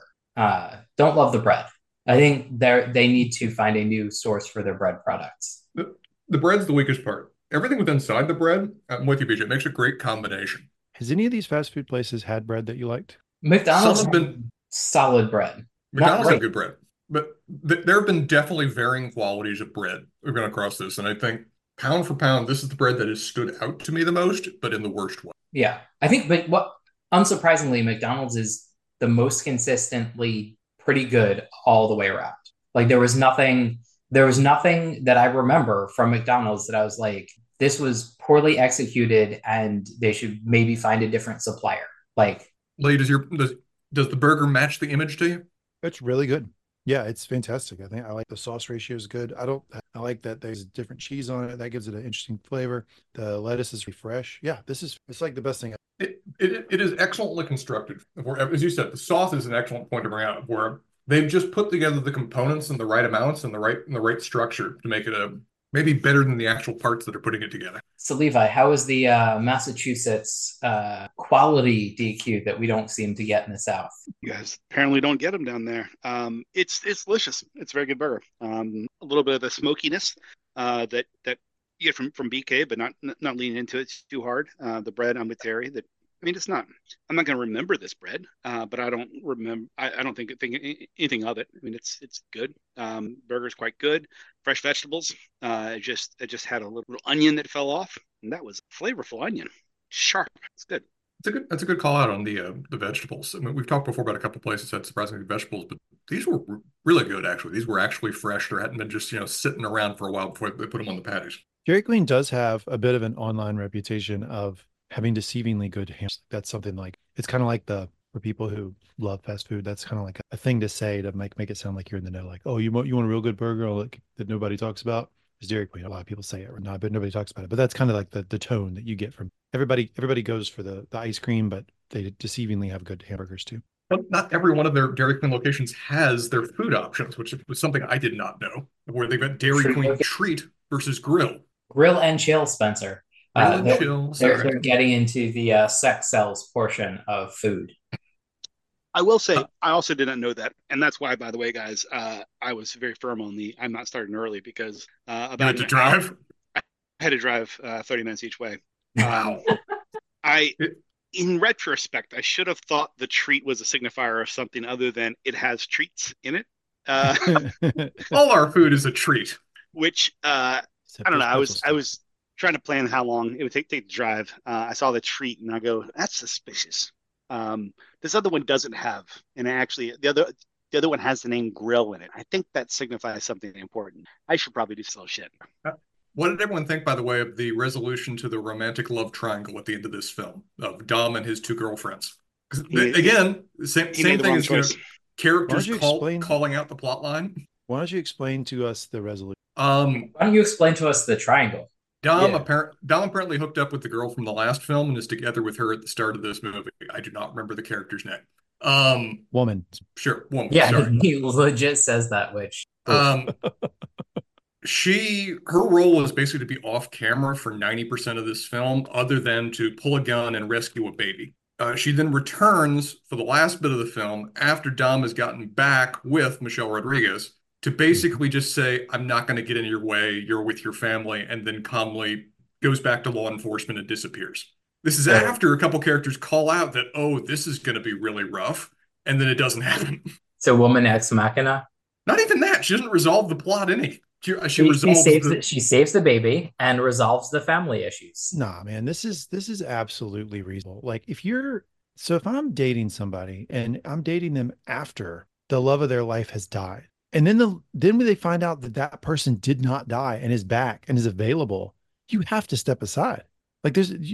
Don't love the bread. I think they need to find a new source for their bread products. The bread's the weakest part. Everything with inside the bread, I'm with you, BJ. It makes a great combination. Has any of these fast food places had bread that you liked? Some McDonald's have has been solid bread, not McDonald's have great. good bread, but there have been definitely varying qualities of bread we've gone across this, and I think pound for pound, this is the bread that has stood out to me the most, but in the worst way. Yeah, I think, but what unsurprisingly, McDonald's is the most consistently pretty good all the way around. Like there was nothing that I remember from McDonald's that I was like, this was poorly executed, and they should maybe find a different supplier. Like, Lee, does the burger match the image to you? It's really good. Yeah, it's fantastic. I think I like the sauce ratio is good. I like that there's different cheese on it. That gives it an interesting flavor. The lettuce is fresh. Yeah, it's like the best thing. It is excellently constructed. As you said, the sauce is an excellent point to bring out, where they've just put together the components in the right amounts and the right structure to make it a maybe better than the actual parts that are putting it together. so Levi, how is the Massachusetts quality DQ that we don't seem to get in the South? You guys apparently don't get them down there. It's delicious. It's a very good burger. A little bit of the smokiness that you get from BK, but not leaning into it too hard. The bread I'm with Terry. That I mean, it's not. I'm not going to remember this bread, but I don't remember. I don't think anything of it. I mean, it's good. Burger's quite good. Fresh vegetables. It just had a little onion that fell off, and that was a flavorful onion. Sharp. It's good. That's a good call out on the vegetables. I mean, we've talked before about a couple places that had surprisingly good vegetables, but these were really good actually. These were actually fresh. They hadn't been just sitting around for a while before they put them on the patties. Dairy Queen does have a bit of an online reputation of having deceivingly good hams. That's something like it's kind of like for people who love fast food. That's kind of like a thing to say to make it sound like you're in the know. Like, oh, you want a real good burger like that nobody talks about? It's Dairy Queen. A lot of people say it or not, but nobody talks about it. But that's kind of like the tone that you get from everybody. Everybody goes for the ice cream, but they deceivingly have good hamburgers too. But not every one of their Dairy Queen locations has their food options, which was something I did not know. Where they've got Dairy Queen Treat versus Grill. Grill and chill, Spencer. Grill and They're, chill. they're Sorry. they're getting into the sex sells portion of food. I will say, I also did not know that, and that's why, by the way, guys, I was very firm on the I'm not starting early because You had about to an hour drive? I had to drive 30 minutes each way. Wow. I, It- in retrospect, I should have thought the treat was a signifier of something other than it has treats in it, uh, all our food is a treat. which Except I don't know. those pretzel I sticks. was trying to plan how long it would take to drive. I saw the treat and I go, that's suspicious. This other one doesn't have, and actually the other one has the name Grill in it. I think that signifies something important. I should probably do slow shit. Uh, What did everyone think, by the way, of the resolution to the romantic love triangle at the end of this film of Dom and his two girlfriends? 'Cause, He, again, he made same the thing wrong as, choice. characters you explain? calling out the plot line. Why don't you explain to us the resolution? Um, Why don't you explain to us the triangle? Yeah. Dom apparently hooked up with the girl from the last film and is together with her at the start of this movie. I do not remember the character's name. Woman. Sure, woman. Yeah, Sorry. he legit says that, which Um, her role is basically to be off camera for 90% of this film, other than to pull a gun and rescue a baby. She then returns for the last bit of the film after Dom has gotten back with Michelle Rodriguez to basically just say, I'm not going to get in your way. You're with your family, and then calmly goes back to law enforcement and disappears. This is after a couple characters call out that, oh, this is going to be really rough, and then it doesn't happen. so woman ex machina. Not even that. She doesn't resolve the plot any. She She resolves saves the. she saves the baby and resolves the family issues. Nah, man, this is absolutely reasonable. Like if I'm dating somebody and I'm dating them after the love of their life has died, and then when they find out that that person did not die and is back and is available, you have to step aside. Like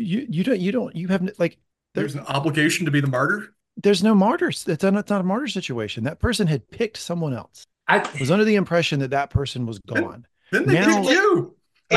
you have like There's an obligation to be the martyr. there's no martyrs. It's not a martyr situation. That person had picked someone else. Was under the impression that that person was gone. Then they Now- picked you.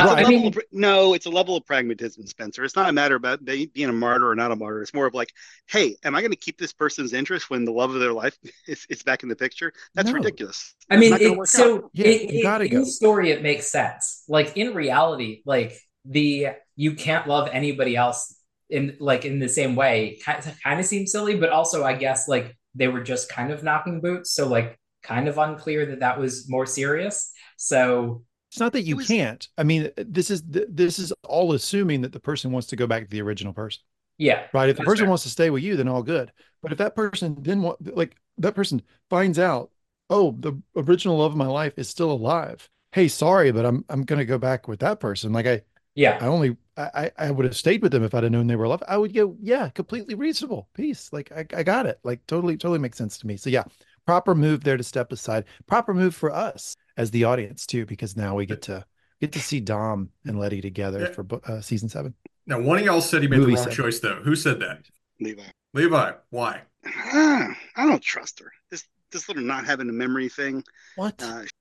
It's a level of pragmatism, Spencer. It's not a matter about being a martyr or not a martyr. It's more of like, hey, am I going to keep this person's interest when the love of their life is back in the picture? That's No. ridiculous. I mean, It's not gonna work out. Yeah, you gotta in go. the story, it makes sense. Like in reality, like you can't love anybody else in the same way. Kind of seems silly, but also I guess like they were just kind of knocking boots, so like kind of unclear that was more serious. So It's not that you can't. I mean, this is all assuming that the person wants to go back to the original person, yeah, right? If the that's person fair. wants to stay with you, then all good. But if that person that person finds out, oh, the original love of my life is still alive. Hey, sorry, but I'm gonna go back with that person. Like I Yeah, would have stayed with them if I'd have known they were alive. I would go, yeah, completely reasonable. Peace. Like I got it. Like totally makes sense to me. So yeah, proper move there to step aside. Proper move for us as the audience too, because now we get to see Dom and Letty together for season 7. Now, one of y'all said he made the Movie wrong 7. choice, though. Who said that? Levi. Levi. Why? I don't trust her. This little not having a memory thing. What?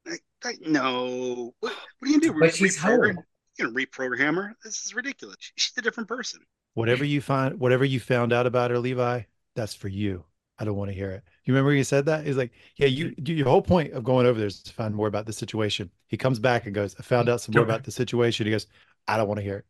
No. What are you gonna do? but she's Reprogram? home. You're gonna reprogram her? This is ridiculous. She's a different person. Whatever you found out about her, Levi, that's for you. I don't want to hear it. You remember he said that? He's like, yeah, your whole point of going over there is to find more about the situation. He comes back and goes, I found out some more about the situation. He goes, I don't want to hear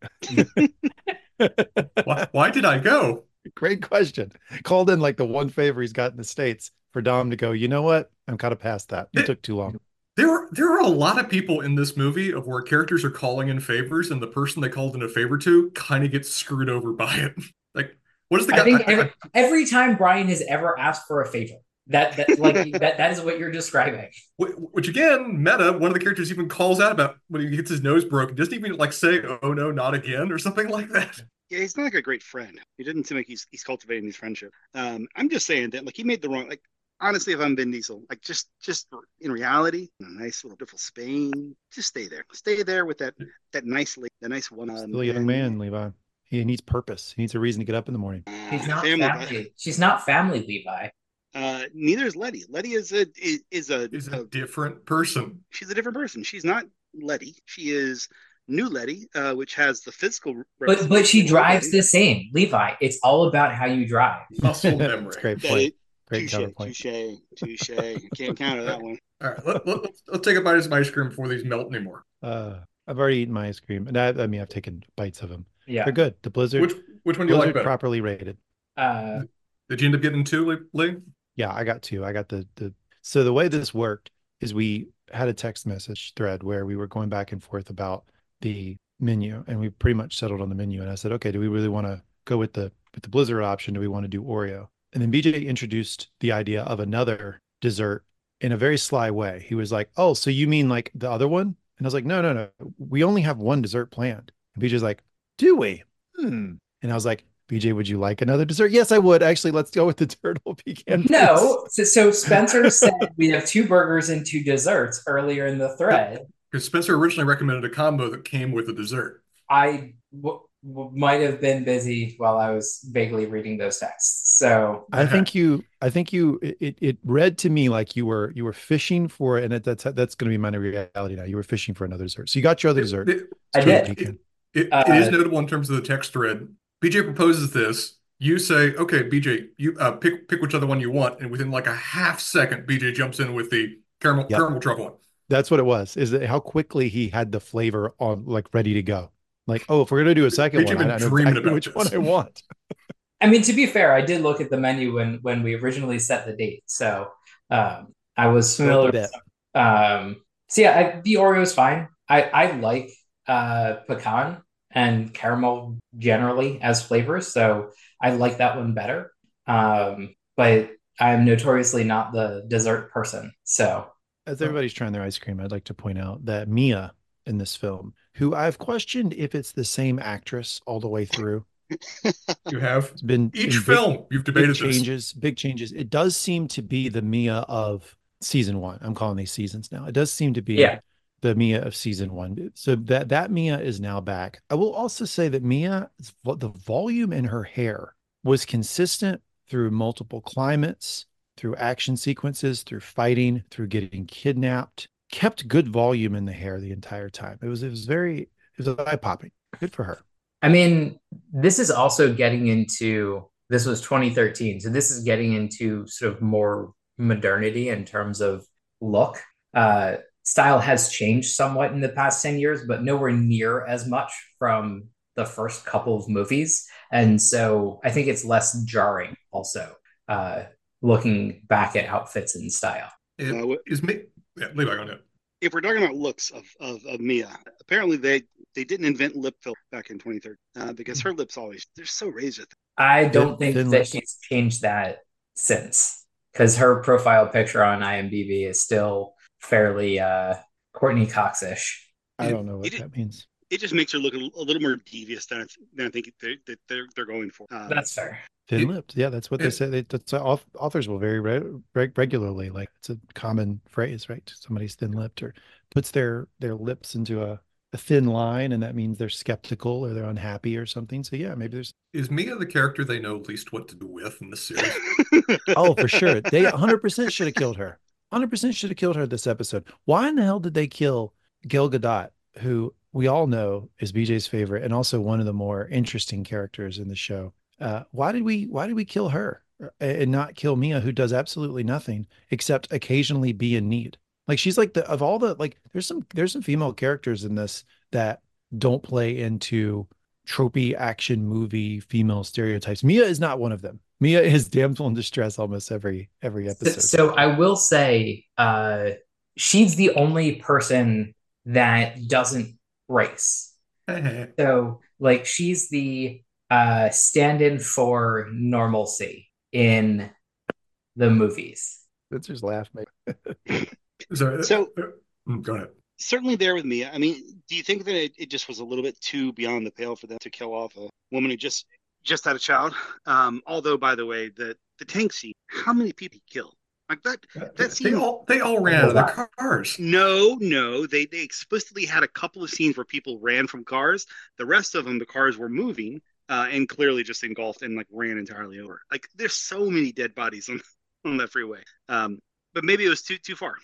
it. Why did I go? Great question. Called in like the one favor he's got in the States for Dom to go, you know what? I'm kind of past that. It took too long. There are a lot of people in this movie of where characters are calling in favors, and the person they called in a favor to kind of gets screwed over by it. Like, what is the guy? I think every time Brian has ever asked for a favor, that is what you're describing. Which again, meta, one of the characters even calls out about when he gets his nose broken. Doesn't even like say, "Oh no, not again" or something like that. Yeah, he's not like a great friend. He didn't seem like he's cultivating these friendship. I'm just saying that like he made the wrong like honestly, if I'm Vin Diesel, like just in reality, a nice little beautiful Spain, just stay there. Stay there with that nice lady, that nice one. Still a young man, Levi. He needs purpose. He needs a reason to get up in the morning. She's not family. She's not family, Levi. Neither is Letty. Letty is a different person. She's a different person. She's not Letty. She is new Letty, which has the physical. But she drives the same, Levi. It's all about how you drive. Muscle memory. That's a great point. Great counterpoint. Touche. Can't counter that one. All right, let's take a bite of some ice cream before these melt anymore. I've already eaten my ice cream, and I mean I've taken bites of them. Yeah, they're good. The Blizzard. Which one do you like better? Properly rated. Did you end up getting two, Lee? Yeah, I got two. I got the so the way this worked is we had a text message thread where we were going back and forth about the menu, and we pretty much settled on the menu. And I said, okay, do we really want to go with the Blizzard option? Do we want to do Oreo? And then BJ introduced the idea of another dessert in a very sly way. He was like, "Oh, so you mean like the other one?" And I was like, "No, no, no. We only have one dessert planned." And BJ's like, "Do we?" And I was like, BJ, would you like another dessert? Yes, I would. Actually, let's go with the turtle pecan. No, so Spencer said we have two burgers and two desserts earlier in the thread. Because Spencer originally recommended a combo that came with a dessert. I might have been busy while I was vaguely reading those texts. So I think it read to me like you were fishing for it, and that's going to be my reality now. You were fishing for another dessert, so you got your other dessert. I did. It is notable in terms of the text thread. BJ proposes this. You say, "Okay, BJ, you pick which other one you want," and within like a half second, BJ jumps in with the caramel truffle one. That's what it was. Is that how quickly he had the flavor on, like, ready to go? Like, oh, if we're gonna do a second BJ one, I know exactly which one I want. I mean, to be fair, I did look at the menu when we originally set the date, so I was familiar with so yeah, the Oreo is fine. I like pecan and caramel generally as flavors, so I like that one better. But I'm notoriously not the dessert person, so As everybody's trying their ice cream, I'd like to point out that Mia in this film, who I've questioned if it's the same actress all the way through. You have It's been each film you've debated big changes. It does seem to be the Mia of season one. I'm calling these seasons now. It does seem to be the Mia of season one. So that Mia is now back. I will also say that Mia, the volume in her hair was consistent through multiple climates, through action sequences, through fighting, through getting kidnapped. Kept good volume in the hair the entire time. It was eye popping. Good for her. I mean, this is also getting into, this was 2013, so this is getting into sort of more modernity in terms of look. Style has changed somewhat in the past 10 years, but nowhere near as much from the first couple of movies. And so I think it's less jarring also, looking back at outfits and style. Levi, go ahead. If we're talking about looks of Mia, apparently they didn't invent lip fill back in 2013 because her lips they're so razor thin. I don't think that she's changed that since, because her profile picture on IMDb is still fairly Courtney Cox-ish. I don't know what that means. It just makes her look a little more devious than I think they're going for. That's fair. Thin-lipped, yeah, that's what they say. That's authors will very regularly, like, it's a common phrase, right? Somebody's thin-lipped or puts their lips into a thin line, and that means they're skeptical or they're unhappy or something. So yeah, maybe there's. Is Mia the character they know least what to do with in this series? Oh, for sure. They 100% should have killed her. 100% should have killed her this episode. Why in the hell did they kill Gal Gadot, who we all know is BJ's favorite and also one of the more interesting characters in the show? Why did we kill her and not kill Mia, who does absolutely nothing except occasionally be in need? Like, she's like of all the, like, there's some female characters in this that don't play into tropey action movie female stereotypes. Mia is not one of them. Mia is damsel in distress almost every episode. So I will say, she's the only person that doesn't race. So, like, she's the stand-in for normalcy in the movies. Let's just laugh, maybe. So go ahead. Certainly there with Mia. I mean, do you think that it just was a little bit too beyond the pale for them to kill off a woman who just had a child? Although, by the way, the tank scene, how many people he killed? Like that scene, they all ran out of their cars. No, they explicitly had a couple of scenes where people ran from cars. The rest of them, the cars were moving and clearly just engulfed and like ran entirely over. Like, there's so many dead bodies on that freeway. But maybe it was too far.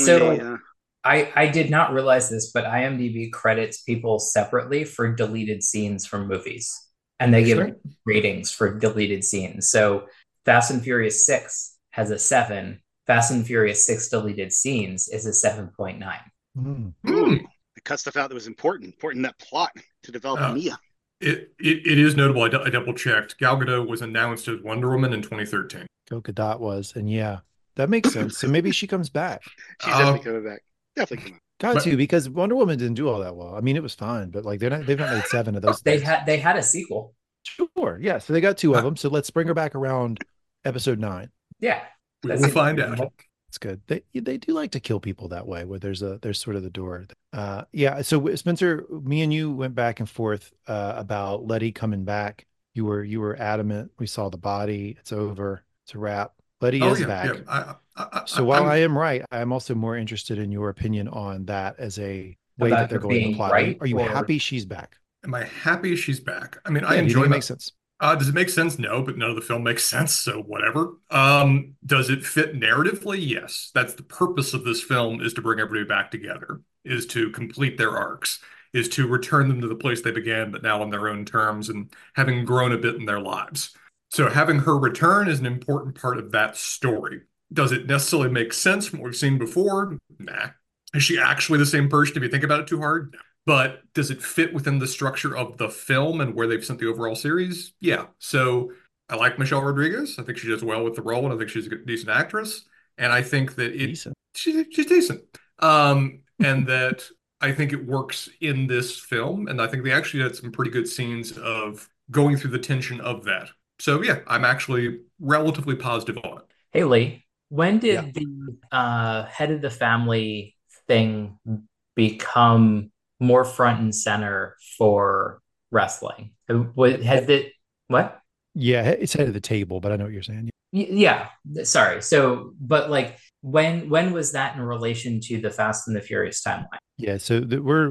I did not realize this, but IMDb credits people separately for deleted scenes from movies, and they give ratings for deleted scenes. So Fast and Furious 6 has a 7. Fast and Furious 6 deleted scenes is a 7.9. They cut stuff out that was important in that plot to develop Mia. It is notable. I double checked. Gal Gadot was announced as Wonder Woman in 2013. Gal Gadot was, and yeah, that makes sense. So maybe she comes back. She's definitely coming back. Definitely coming. Got But to, because Wonder Woman didn't do all that well. I mean, it was fine, but like they've not made 7 of those They things. had a sequel. Sure, yeah. So they got 2 of them. So let's bring her back around episode 9. Yeah, we will find out. It's good. They do like to kill people that way, where there's sort of the door. Yeah. So Spencer, me and you went back and forth about Letty coming back. You were adamant. We saw the body. It's over. It's a wrap. Letty Oh is yeah, back. yeah. So while I am right, I'm also more interested in your opinion on that as a way About that they're her going to being plot. right, Are you or happy she's back? am I happy she's back? I mean, I Yeah, do you enjoy think it that. makes sense? Does it make sense? No, but none of the film makes sense, so whatever. Does it fit narratively? Yes. That's the purpose of this film, is to bring everybody back together, is to complete their arcs, is to return them to the place they began, but now on their own terms and having grown a bit in their lives. So having her return is an important part of that story. Does it necessarily make sense from what we've seen before? Nah. Is she actually the same person if you think about it too hard? No. But does it fit within the structure of the film and where they've sent the overall series? Yeah. So I like Michelle Rodriguez. I think she does well with the role, and I think she's a decent actress. And I think that Decent. she's decent. And that I think it works in this film. And I think they actually had some pretty good scenes of going through the tension of that. So yeah, I'm actually relatively positive on it. Hey Lee, when Yeah. did the head of the family thing become more front and center for wrestling? Has it what? Yeah, it's head of the table, but I know what you're saying. Yeah, sorry. So, but like when was that in relation to the Fast and the Furious timeline? Yeah, so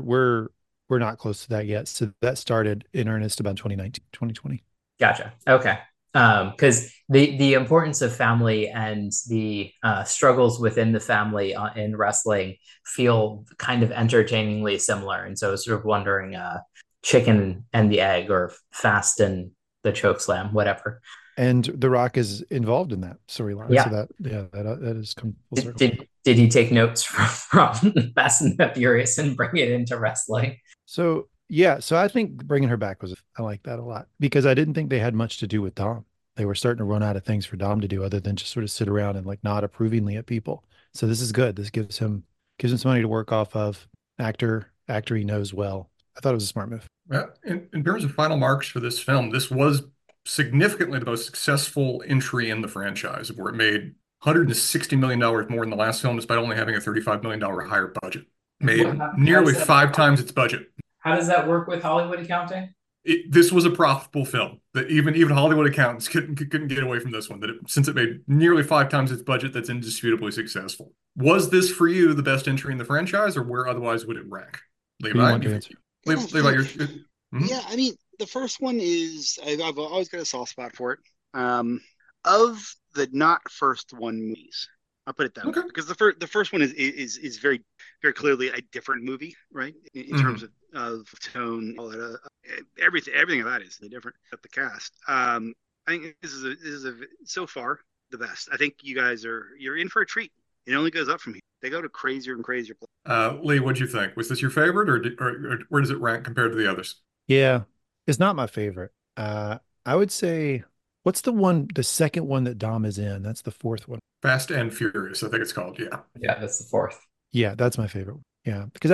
we're not close to that yet. So that started in earnest about 2019, 2020. Gotcha. Okay. Because the importance of family and the struggles within the family in wrestling feel kind of entertainingly similar, and so I was sort of wondering, chicken and the egg, or Fast and the choke slam, whatever. And The Rock is involved in that storyline. So Yeah. that is come full Did, circle. did he take notes from Fast and the Furious and bring it into wrestling? So yeah, so I think bringing her back I like that a lot, because I didn't think they had much to do with Dom. They were starting to run out of things for Dom to do other than just sort of sit around and like nod approvingly at people. So this is good. This gives him somebody to work off of. Actor he knows well. I thought it was a smart move. In terms of final marks for this film, this was significantly the most successful entry in the franchise, where it made $160 million more than the last film, despite only having a $35 million higher budget. Made nearly 5 times its budget. How does that work with Hollywood accounting? This was a profitable film that even Hollywood accountants couldn't get away from this one. Since it made nearly 5 times its budget, that's indisputably successful. Was this for you the best entry in the franchise, or where otherwise would it rank? Who do you want to answer? Levi, Yeah, I mean, the first one is I've always got a soft spot for it. Of the not first one movies, I'll put it that way, because the first one is very very clearly a different movie, right? In terms of tone, all that, everything about it is different. But the cast, I think this is so far the best. I think you guys you're in for a treat. It only goes up from here. They go to crazier and crazier places. Lee, what'd you think? Was this your favorite, or where does it rank compared to the others? Yeah, it's not my favorite. I would say, what's the second one that Dom is in? That's the fourth one. Fast and Furious, I think it's called. Yeah. Yeah, that's the fourth. Yeah, that's my favorite one. Yeah, because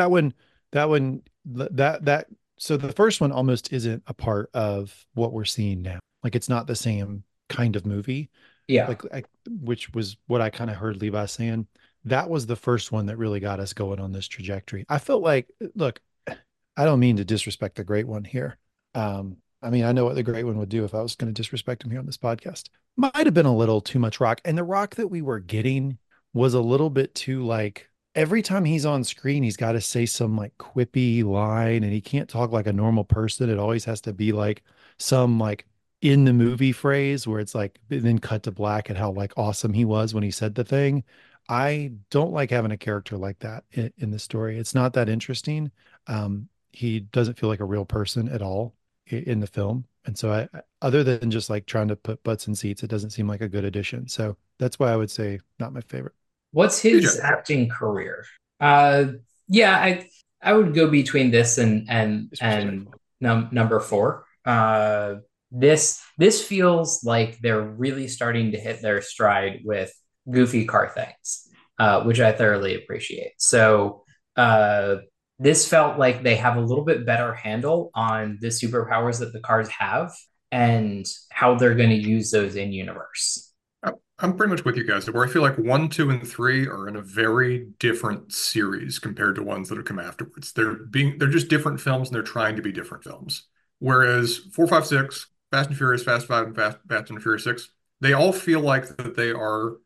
so the first one almost isn't a part of what we're seeing now. Like it's not the same kind of movie. Yeah. Which was what I kind of heard Levi saying. That was the first one that really got us going on this trajectory. I felt like, look, I don't mean to disrespect the great one here. I mean, I know what the great one would do if I was going to disrespect him here on this podcast. Might have been a little too much Rock. And the Rock that we were getting was a little bit too like, every time he's on screen, he's got to say some like quippy line, and he can't talk like a normal person. It always has to be like some like in the movie phrase where it's like, then cut to black at how like awesome he was when he said the thing. I don't like having a character like that in the story. It's not that interesting. He doesn't feel like a real person at all in the film. And so other than just like trying to put butts in seats, it doesn't seem like a good addition. So that's why I would say not my favorite. What's his acting career? Yeah, I would go between this and number 4. Uh, this feels like they're really starting to hit their stride with goofy car things, which I thoroughly appreciate. So uh, this felt like they have a little bit better handle on the superpowers that the cars have and how they're going to use those in universe. I'm pretty much with you guys, where I feel like one, two, and three are in a very different series compared to ones that have come afterwards. They're just different films and they're trying to be different films. Whereas four, five, six, Fast and Furious, Fast Five, and Fast and Furious Six, they all feel like that they are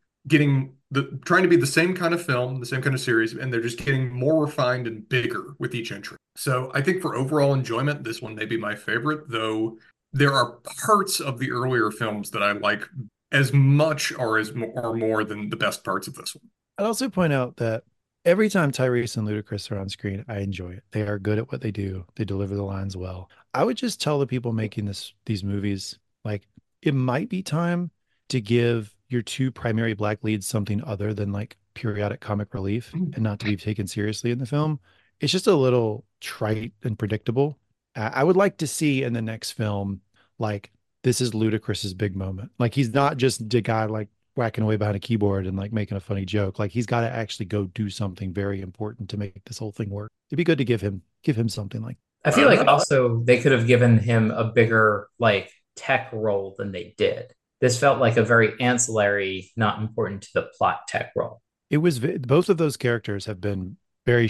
trying to be the same kind of film, the same kind of series, and they're just getting more refined and bigger with each entry. So I think for overall enjoyment, this one may be my favorite, though there are parts of the earlier films that I like as much or more than the best parts of this one. I'd also point out that every time Tyrese and Ludacris are on screen, I enjoy it. They are good at what they do. They deliver the lines well. I would just tell the people making these movies, like, it might be time to give your two primary black leads something other than like periodic comic relief and not to be taken seriously in the film. It's just a little trite and predictable. I would like to see in the next film, like, this is Ludacris's big moment. Like, he's not just a guy like whacking away behind a keyboard and like making a funny joke. Like, he's got to actually go do something very important to make this whole thing work. It'd be good to give him something like. I feel like also they could have given him a bigger like tech role than they did. This felt like a very ancillary, not important to the plot tech role. It was both of those characters have been very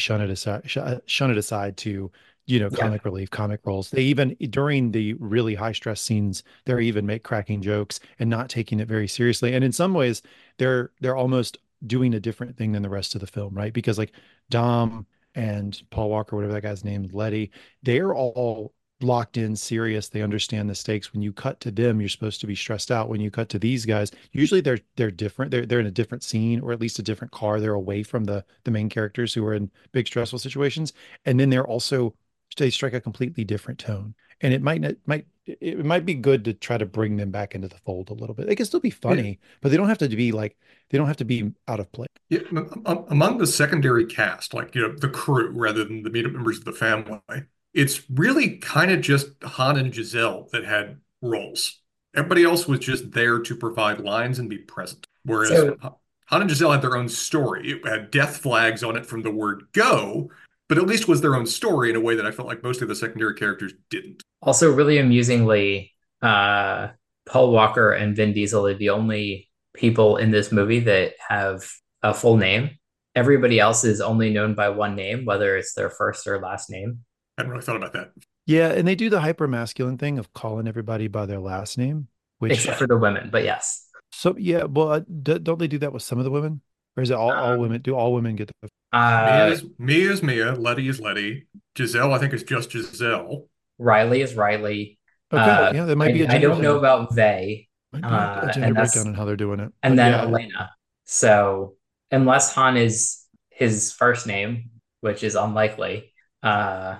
shunned aside to, Yeah. comic relief, comic roles. They even during the really high stress scenes, they're even make cracking jokes and not taking it very seriously. And in some ways, they're almost doing a different thing than the rest of the film, right? Because like Dom and Paul Walker, whatever that guy's name, Letty, they're all locked in, serious. They understand the stakes. When you cut to them, you're supposed to be stressed out. When you cut to these guys, usually they're different. They're in a different scene or at least a different car. They're away from the main characters who are in big stressful situations. And then they strike a completely different tone. And it might be good to try to bring them back into the fold a little bit. They can still be funny, but they don't have to be like they don't have to be out of place. Yeah, among the secondary cast, like the crew rather than the members of the family, it's really kind of just Han and Giselle that had roles. Everybody else was just there to provide lines and be present. Whereas So Han and Giselle had their own story. It had death flags on it from the word go, but at least was their own story in a way that I felt like most of the secondary characters didn't. also really amusingly, Paul Walker and Vin Diesel are the only people in this movie that have a full name. Everybody else is only known by one name, whether it's their first or last name. I hadn't really thought about that. Yeah, and they do the hyper masculine thing of calling everybody by their last name, which Except for the women, but yes. so yeah, well, don't they do that with some of the women, or is it all Um, women? Do all women get the? Uh, Mia is Mia, Letty is Letty, Giselle I think is just Giselle. Riley is Riley. Okay, yeah, there might be a I gender don't know thing. about they, Might be a gender and breakdown that's in how they're doing it, and but then yeah, Elena. So unless Han is his first name, which is unlikely, uh,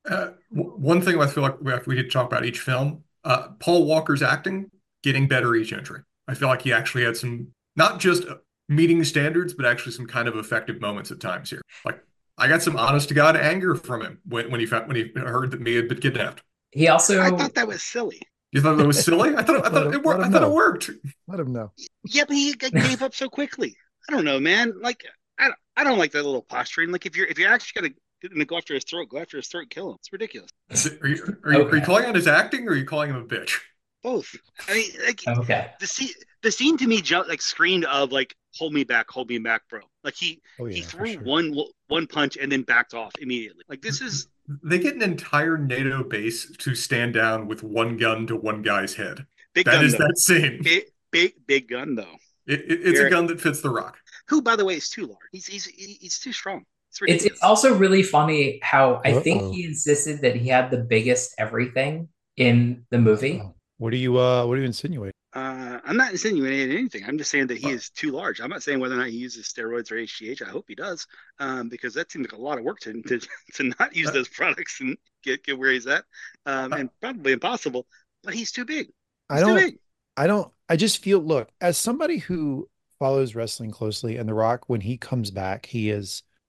One thing I feel like we could talk about each film, Paul Walker's acting getting better each entry. I feel like he actually had some, not just meeting standards, but actually some kind of effective moments at times here. Like I got some honest to God anger from him when he heard that Mia had been kidnapped. he I also thought that was silly. You thought that was silly? I let thought him it worked. let I him thought it know. worked. Let him know. Yeah, but he gave up so quickly. I don't know, man. Like, I don't like that little posturing. Like, if you're actually gonna go after his throat, go after his throat, and kill him. It's ridiculous. Are you okay. calling out his acting or are you calling him a bitch? Both. I mean, like Okay. the scene to me like screamed of like, hold me back, bro. Like Oh he yeah, for threw sure. one punch and then backed off immediately. Like this is They get an entire NATO base to stand down with one gun to one guy's head. big That gun is though. that scene. Big gun though. It's a Very, gun that fits the rock. who by the way is too large. He's too strong. It's It's ridiculous. also really funny how I think Uh-oh. he insisted that he had the biggest everything in the movie. Uh-oh. What are you insinuating? I'm not insinuating anything. I'm just saying that he Uh, is too large. I'm not saying whether or not he uses steroids or HGH. I hope he does, because that seems like a lot of work to not use uh, those products and get where he's at, uh, and probably impossible. But he's too big. I He's too don't big. I just feel, look, as somebody who follows wrestling closely, and The Rock, when he comes back, he is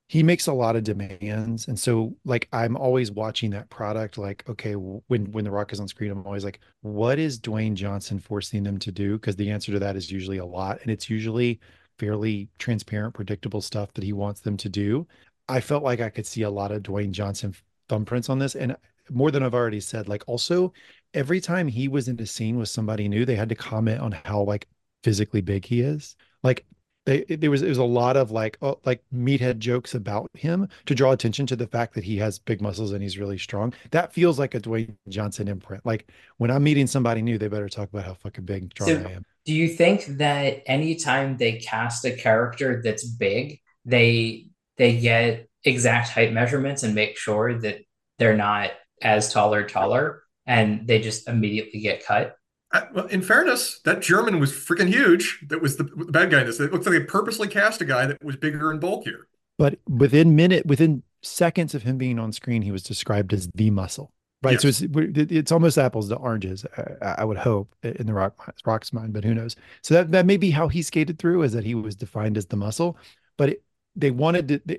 he makes a lot of demands, and so like I'm always watching that product. Like, okay, when The Rock is on screen, I'm always like, what is Dwayne Johnson forcing them to do? Because the answer to that is usually a lot, and it's usually fairly transparent, predictable stuff that he wants them to do. I felt like I could see a lot of Dwayne Johnson thumbprints on this, and more than I've already said. Like, also, every time he was in a scene with somebody new, they had to comment on how like physically big he is. Like there was a lot of like meathead jokes about him to draw attention to the fact that he has big muscles and he's really strong. That feels like a Dwayne Johnson imprint. Like when I'm meeting somebody new, they better talk about how fucking big and strong So, I am. do you think that anytime they cast a character that's big, they get exact height measurements and make sure that they're not as tall or taller, and they just immediately get cut? Well, in fairness, that German was freaking huge. That was the bad guy in this. It looks like they purposely cast a guy that was bigger and bulkier. But within seconds of him being on screen, he was described as the muscle. Right. So Yes. it's almost apples to oranges, I would hope, in Rock's mind, but who knows? So that may be how he skated through, is that he was defined as the muscle, but they wanted to,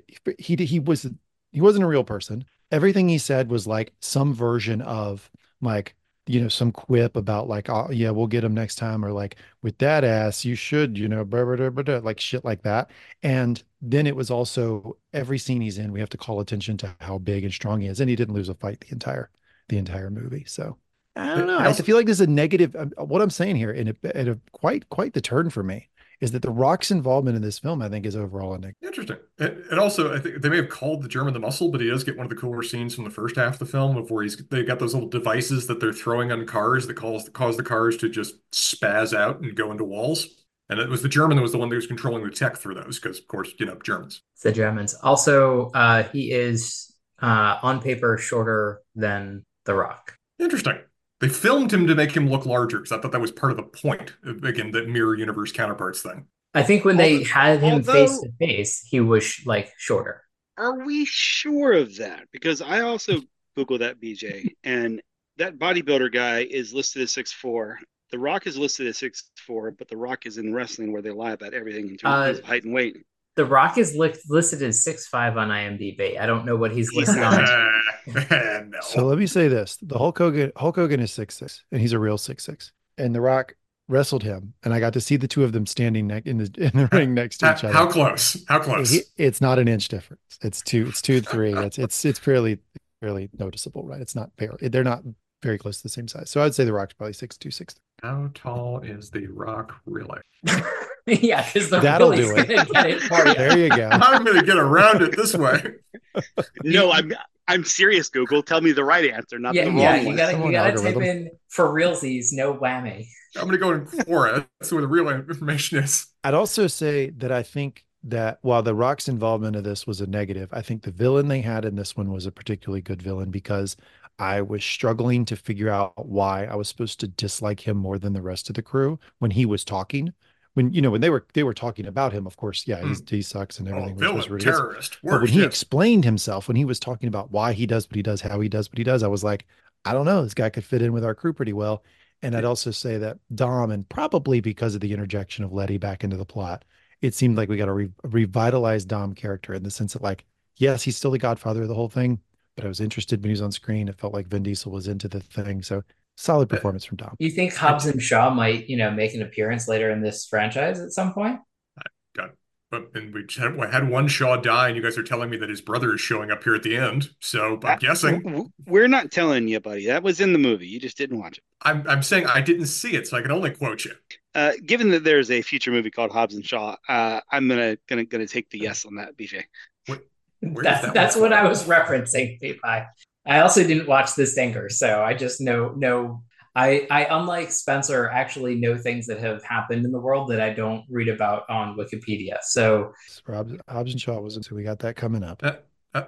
he wasn't a real person. Everything he said was like some version of like, some quip about like, oh yeah, we'll get him next time, or like with that ass, you should, blah, blah, blah, blah, blah, like shit like that. And then it was also every scene he's in, we have to call attention to how big and strong he is. And he didn't lose a fight the entire movie. So I don't know. It I also, feel like there's a negative. What I'm saying here, and quite the turn for me, is that The Rock's involvement in this film, I think, is overall a negative. Interesting. And also, I think they may have called the German the muscle, but he does get one of the cooler scenes from the first half of the film of where they got those little devices that they're throwing on cars that cause the cars to just spaz out and go into walls. And it was the German that was the one that was controlling the tech through those, because of course, Germans. It's the Germans. Also, he is on paper shorter than The Rock. Interesting. They filmed him to make him look larger, because I thought that was part of the point, again, that mirror universe counterparts thing. I think when they had him face Although, to face, he was like shorter. are we sure of that? Because I also Googled that, BJ, and that bodybuilder guy is listed as 6'4". The Rock is listed as 6'4", but The Rock is in wrestling where they lie about everything in Uh, terms of height and weight. The Rock is listed as 6'5" on IMDb. I don't know what he's He's listed not. on. So No. let me say this: the Hulk Hogan is 6'6", and he's a real 6'6". And The Rock wrestled him, and I got to see the two of them standing in the ring next to each How other. close? How close? It's not an inch difference. It's 2 to 3. It's fairly noticeable, right? It's not fair. They're not very close to the same size. So I'd say The Rock's probably 6'2", 6'3". How tall is the Rock really? Yeah, because the That'll really's do going it. to get it for you. There you go. I'm going to get around it this way. No, I'm serious. Google, tell me the right answer, not Yeah, the yeah, wrong you one. gotta Come you on, gotta type algorithm. in for realsies, no whammy. I'm going to go in Quora. That's where the real information is. I'd also say that I think that while The Rock's involvement of this was a negative, I think the villain they had in this one was a particularly good villain, because I was struggling to figure out why I was supposed to dislike him more than the rest of the crew when he was talking. When they were talking about him, of course, yeah, Hmm. he sucks and Oh, everything was villain, ridiculous. terrorist, But when worst, he yes. explained himself, when he was talking about why he does what he does, how he does what he does, I was like, I don't know, this guy could fit in with our crew pretty well. And I'd also say that Dom, and probably because of the interjection of Letty back into the plot, it seemed like we got a revitalized Dom character, in the sense that, like, yes, he's still the godfather of the whole thing, but I was interested when he was on screen. It felt like Vin Diesel was into the thing. So solid Uh, performance from Dom. You think I, Hobbs and Shaw might, make an appearance later in this franchise at some point? God, but and we had one Shaw die, and you guys are telling me that his brother is showing up here at the end. So I'm guessing. We're not telling you, buddy. That was in the movie. You just didn't watch it. I'm saying I didn't see it, so I can only quote you. Given that there's a future movie called Hobbs and Shaw, I'm gonna take the yes on that, BJ. Where, where is That's that that's one what I from? was referencing, Levi. I also didn't watch The Stinger, so I just know. I unlike Spencer actually know things that have happened in the world that I don't read about on Wikipedia. So Hobbs and Shaw wasn't, so we got that coming up. Uh,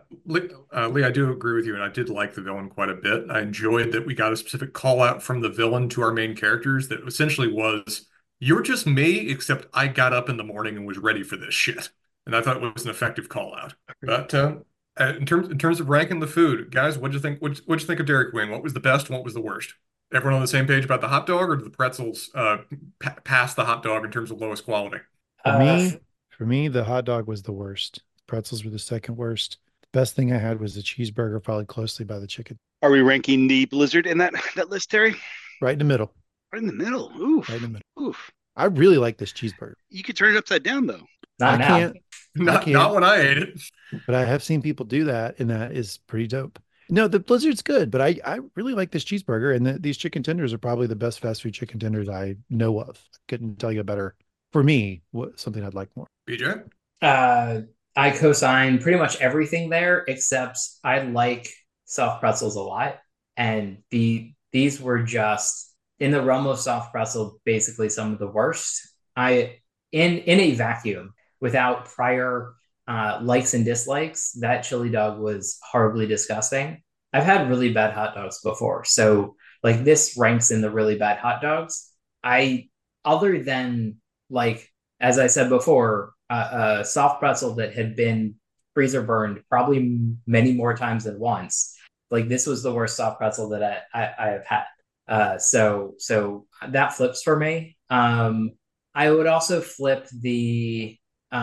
Lee, I do agree with you, and I did like the villain quite a bit. I enjoyed that we got a specific call out from the villain to our main characters that essentially was, "You're just me, except I got up in the morning and was ready for this shit." And I thought it was an effective call out. But in terms of ranking the food, guys, what'd you think? What'd you think of Dairy Queen? What was the best? And what was the worst? Everyone on the same page about the hot dog, or did the pretzels pass the hot dog in terms of lowest quality? For uh, me, for me, the hot dog was the worst. pretzels were the second worst. The best thing I had was the cheeseburger, followed closely by the chicken. Are we ranking the Blizzard in that list, Terry? Right in the middle. Right in the middle. Oof. Right in the middle. Oof. I really like this cheeseburger. You could turn it upside down though. Not I now. can't, Not when I ate it. but I have seen people do that, and that is pretty dope. No, the Blizzard's good, but I really like this cheeseburger, and these chicken tenders are probably the best fast food chicken tenders I know of. I couldn't tell you a better, for me, something I'd like more. BJ? I co-sign pretty much everything there, except I like soft pretzels a lot, and these were just in the realm of soft pretzel, basically some of the worst. In a vacuum, without prior likes and dislikes, that chili dog was horribly disgusting. I've had really bad hot dogs before, so like this ranks in the really bad hot dogs. Other than like as I said before, a soft pretzel that had been freezer burned probably many more times than once. Like this was the worst soft pretzel that I have had. So that flips for me. I would also flip the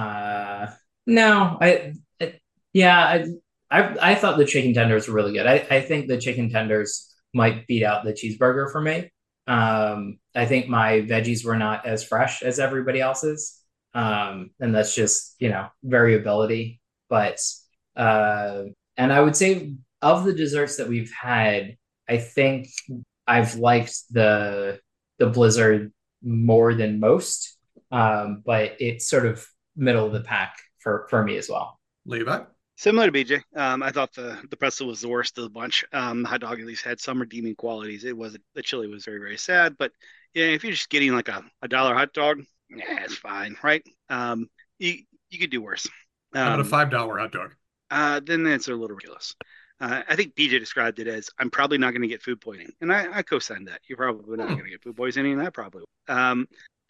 no, yeah, I thought the chicken tenders were really good. I think the chicken tenders might beat out the cheeseburger for me. I think my veggies were not as fresh as everybody else's. And that's just, variability. But and I would say of the desserts that we've had, I think I've liked the Blizzard more than most. But it's sort of middle of the pack for me as well. Levi? Similar to BJ, I thought the pretzel was the worst of the bunch. The hot dog at least had some redeeming qualities. The chili was very, very sad, but yeah, if you're just getting like a dollar hot dog, yeah, it's fine, right? You could do worse. How about a $5 hot dog? Then that's a little ridiculous. I think BJ described it as I'm probably not going to get food poisoning, and I co-sign that. You're probably not going to get food poisoning, and I probably will.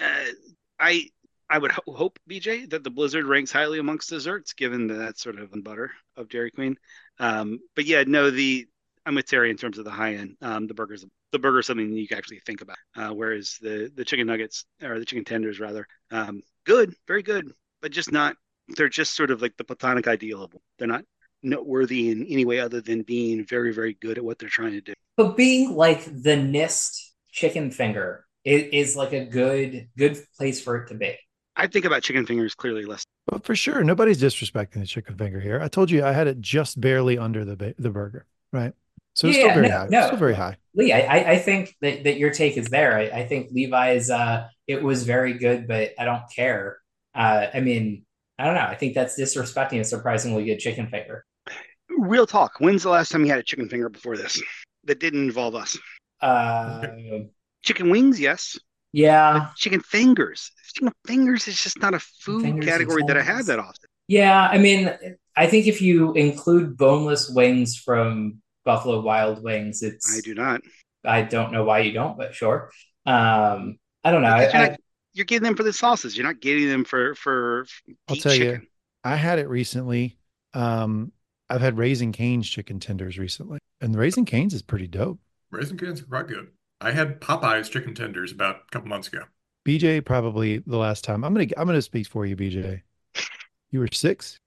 I would hope, BJ, that the Blizzard ranks highly amongst desserts, given that sort of butter of Dairy Queen. But yeah, no, I'm with Terry in terms of the high end. The burger's something that you can actually think about. Whereas the chicken nuggets or the chicken tenders rather, good, very good, but just not. They're just sort of like the platonic ideal of them. They're not noteworthy in any way other than being very, very good at what they're trying to do. But being like the NIST chicken finger is like a good place for it to be. I think about chicken fingers clearly less. But for sure, nobody's disrespecting the chicken finger here. I told you I had it just barely under the burger, right? So it's still very high. Still very high. Lee, I think that your take is there. I think Levi's it was very good, but I don't care. I mean, I don't know. I think that's disrespecting a surprisingly good chicken finger. Real talk. When's the last time you had a chicken finger before this that didn't involve us? Chicken wings, yes. Yeah. But chicken fingers. Chicken fingers is just not a food category that I have that often. Yeah, I mean, I think if you include boneless wings from Buffalo Wild Wings, I do not. I don't know why you don't, but sure. I don't know. You're getting them for the sauces. You're not getting them for I'll tell chicken. You, I had it recently. I've had Raising Cane's chicken tenders recently, and the Raising Cane's is pretty dope. Raising Cane's are quite good. I had Popeye's chicken tenders about a couple months ago. BJ, probably the last time. I'm gonna speak for you, BJ. You were 6?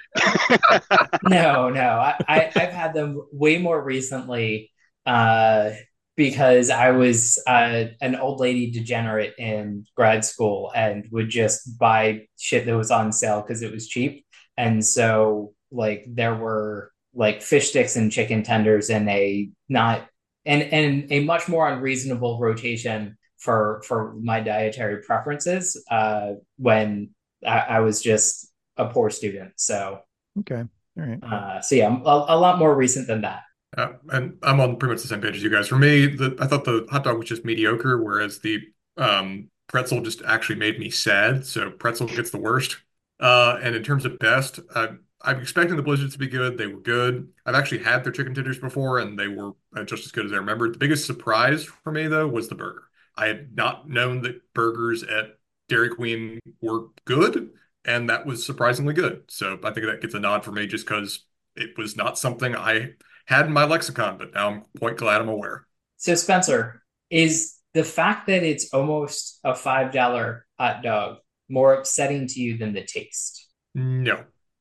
No. I've had them way more recently because I was an old lady degenerate in grad school and would just buy shit that was on sale because it was cheap. And so like there were like fish sticks and chicken tenders in a much more unreasonable rotation for my dietary preferences when I was just a poor student. So okay, all right. So yeah, a lot more recent than that. And I'm on pretty much the same page as you guys. For me, I thought the hot dog was just mediocre, whereas the pretzel just actually made me sad. So pretzel gets the worst. And in terms of best, I'm expecting the Blizzards to be good. They were good. I've actually had their chicken tenders before, and they were just as good as I remembered. The biggest surprise for me, though, was the burger. I had not known that burgers at Dairy Queen were good, and that was surprisingly good. So I think that gets a nod for me just because it was not something I had in my lexicon, but now I'm quite glad I'm aware. So Spencer, is the fact that it's almost a $5 hot dog more upsetting to you than the taste? No.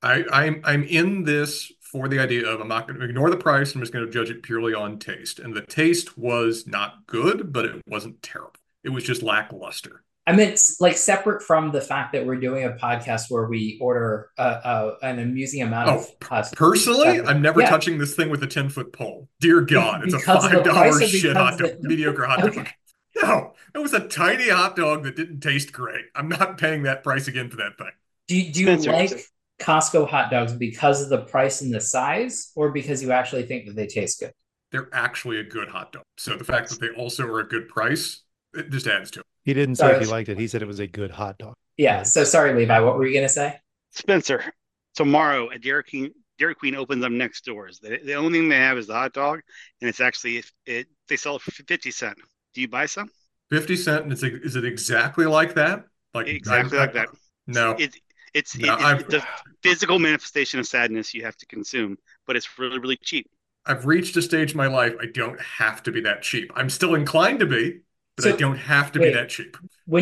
I'm in this for the idea of I'm not going to ignore the price. I'm just going to judge it purely on taste. And the taste was not good, but it wasn't terrible. It was just lackluster. I mean, like separate from the fact that we're doing a podcast where we order an amusing amount Oh, of personally, I'm never yeah, touching this thing with a 10-foot pole. Dear God, it's a because of the $5 price or shit because hot dog, mediocre hot dog. okay. No, it was a tiny hot dog that didn't taste great. I'm not paying that price again for that thing. Do you like Costco hot dogs because of the price and the size, or because you actually think that they taste good? They're actually a good hot dog. So the fact that they also are a good price, it just adds to it. He didn't say Sorry. if he liked it. He said it was a good hot dog. Yeah. Right. So sorry, Levi. What were you gonna say? Spencer, tomorrow at Dairy Queen opens up next doors. The only thing they have is the hot dog, and it's actually they sell it for 50 cents. Do you buy some? 50 cent, and is it exactly like that? Like Exactly like that. No, It's the physical manifestation of sadness you have to consume, but it's really, really cheap. I've reached a stage in my life I don't have to be that cheap. I'm still inclined to be, but I So don't have to be that cheap.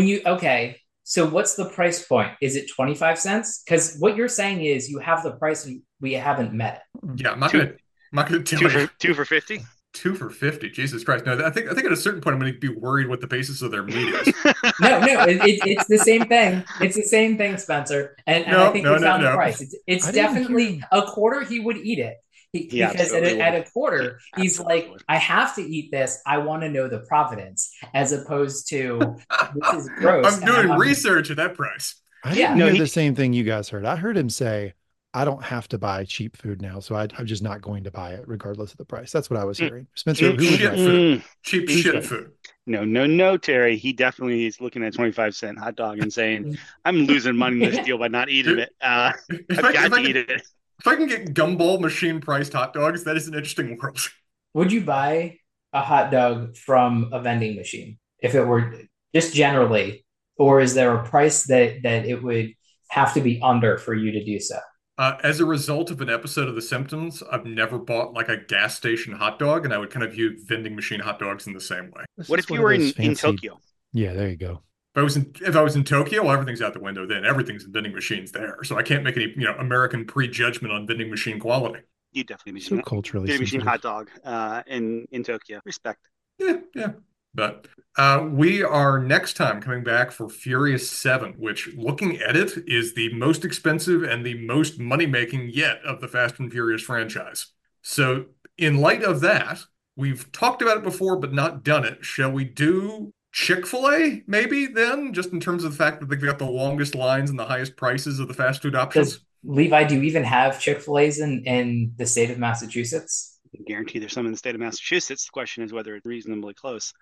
okay, so what's the price point? Is it 25 cents? Because what you're saying is you have the price and we haven't met it. Yeah, I'm not Two- gonna tell Two you. for two for 50. 2 for 50. Jesus Christ. No, I think at a certain point I'm going to be worried what the basis of their meat is. No, it's the same thing. It's the same thing, Spencer. And I think we found the price. It's definitely a quarter. He would eat it because at a quarter, he's like, I have to eat this. I want to know the provenance, as opposed to this is gross. I'm doing research at that price. I didn't hear the same thing you guys heard. I heard him say, I don't have to buy cheap food now, so I'm just not going to buy it regardless of the price. That's what I was hearing. Spencer, who was right? Food. Cheap shit food. No, Terry. He definitely is looking at 25-cent hot dog and saying, I'm losing money in this deal by not eating it. I've got to eat it. If I can get gumball machine priced hot dogs, that is an interesting world. Would you buy a hot dog from a vending machine if it were just generally, or is there a price that it would have to be under for you to do so? As a result of an episode of The Simpsons, I've never bought like a gas station hot dog, and I would kind of view vending machine hot dogs in the same way. What if you were in Tokyo? Yeah, there you go. If I was in Tokyo, well, everything's out the window then. Everything's in vending machines there. So I can't make any, American prejudgment on vending machine quality. You definitely so culturally vending machine hot dog in Tokyo. Respect. Yeah. But we are next time coming back for Furious 7, which, looking at it, is the most expensive and the most money-making yet of the Fast and Furious franchise. So in light of that, we've talked about it before but not done it. Shall we do Chick-fil-A maybe then, just in terms of the fact that they've got the longest lines and the highest prices of the fast food options? Levi, do you even have Chick-fil-A's in the state of Massachusetts? I guarantee there's some in the state of Massachusetts. The question is whether it's reasonably close.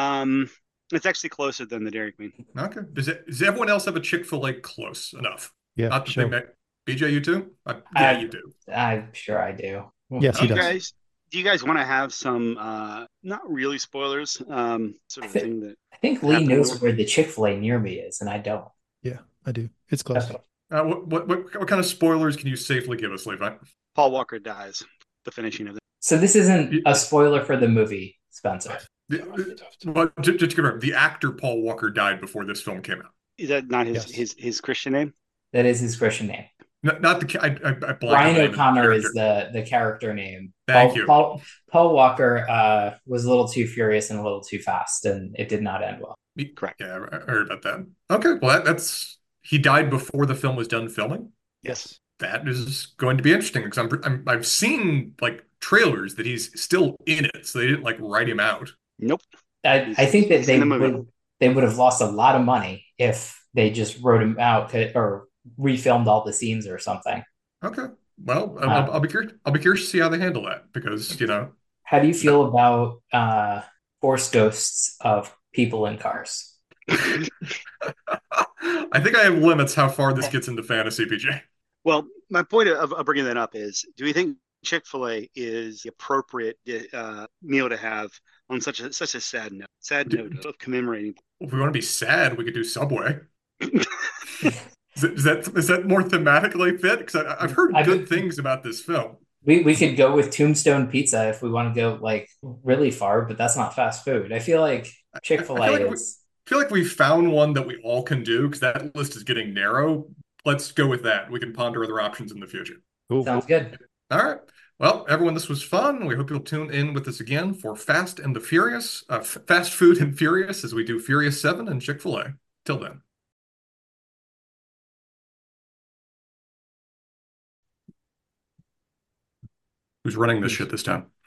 It's actually closer than the Dairy Queen. Okay. Does everyone else have a Chick-fil-A close enough? Yeah, not the sure. thing that BJ, you do? Yeah, you do. I'm sure I do. Yes, he does. Do you guys want to have some not really spoilers? Sort of thing that I think Lee knows where the Chick-fil-A near me is, and I don't. Yeah, I do. It's close. What kind of spoilers can you safely give us, Levi? Paul Walker dies. The finishing of it. So this isn't a spoiler for the movie, Spencer. But just to confirm, the actor Paul Walker died before this film came out. Is that not his Christian name? That is his Christian name. Not the I Brian O'Connor is the character name. Thank you. Paul Walker was a little too furious and a little too fast, and it did not end well. Correct. Yeah, I heard about that. Okay, well that's he died before the film was done filming. Yes. That is going to be interesting because I've seen like trailers that he's still in it, so they didn't like write him out. Nope. I think that they would have lost a lot of money if they just wrote him out or refilmed all the scenes or something. Okay. Well, I'll be curious. I'll be curious to see how they handle that because How do you feel about force ghosts of people in cars? I think I have limits how far this gets into fantasy, PJ. Well, my point of bringing that up is, do we think Chick-fil-A is the appropriate meal to have on such a sad note of commemorating? If we want to be sad, we could do Subway. Is that more thematically fit? Because I've heard good things about this film. We could go with Tombstone Pizza if we want to go like really far, but that's not fast food. I feel like Chick-fil-A is. I feel like we found one that we all can do because that list is getting narrow. let's go with that. We can ponder other options in the future. Cool. Sounds good. All right. Well, everyone, this was fun. We hope you'll tune in with us again for Fast and the Furious, Fast Food and Furious, as we do Furious 7 and Chick-fil-A. Till then. Who's running this shit this time?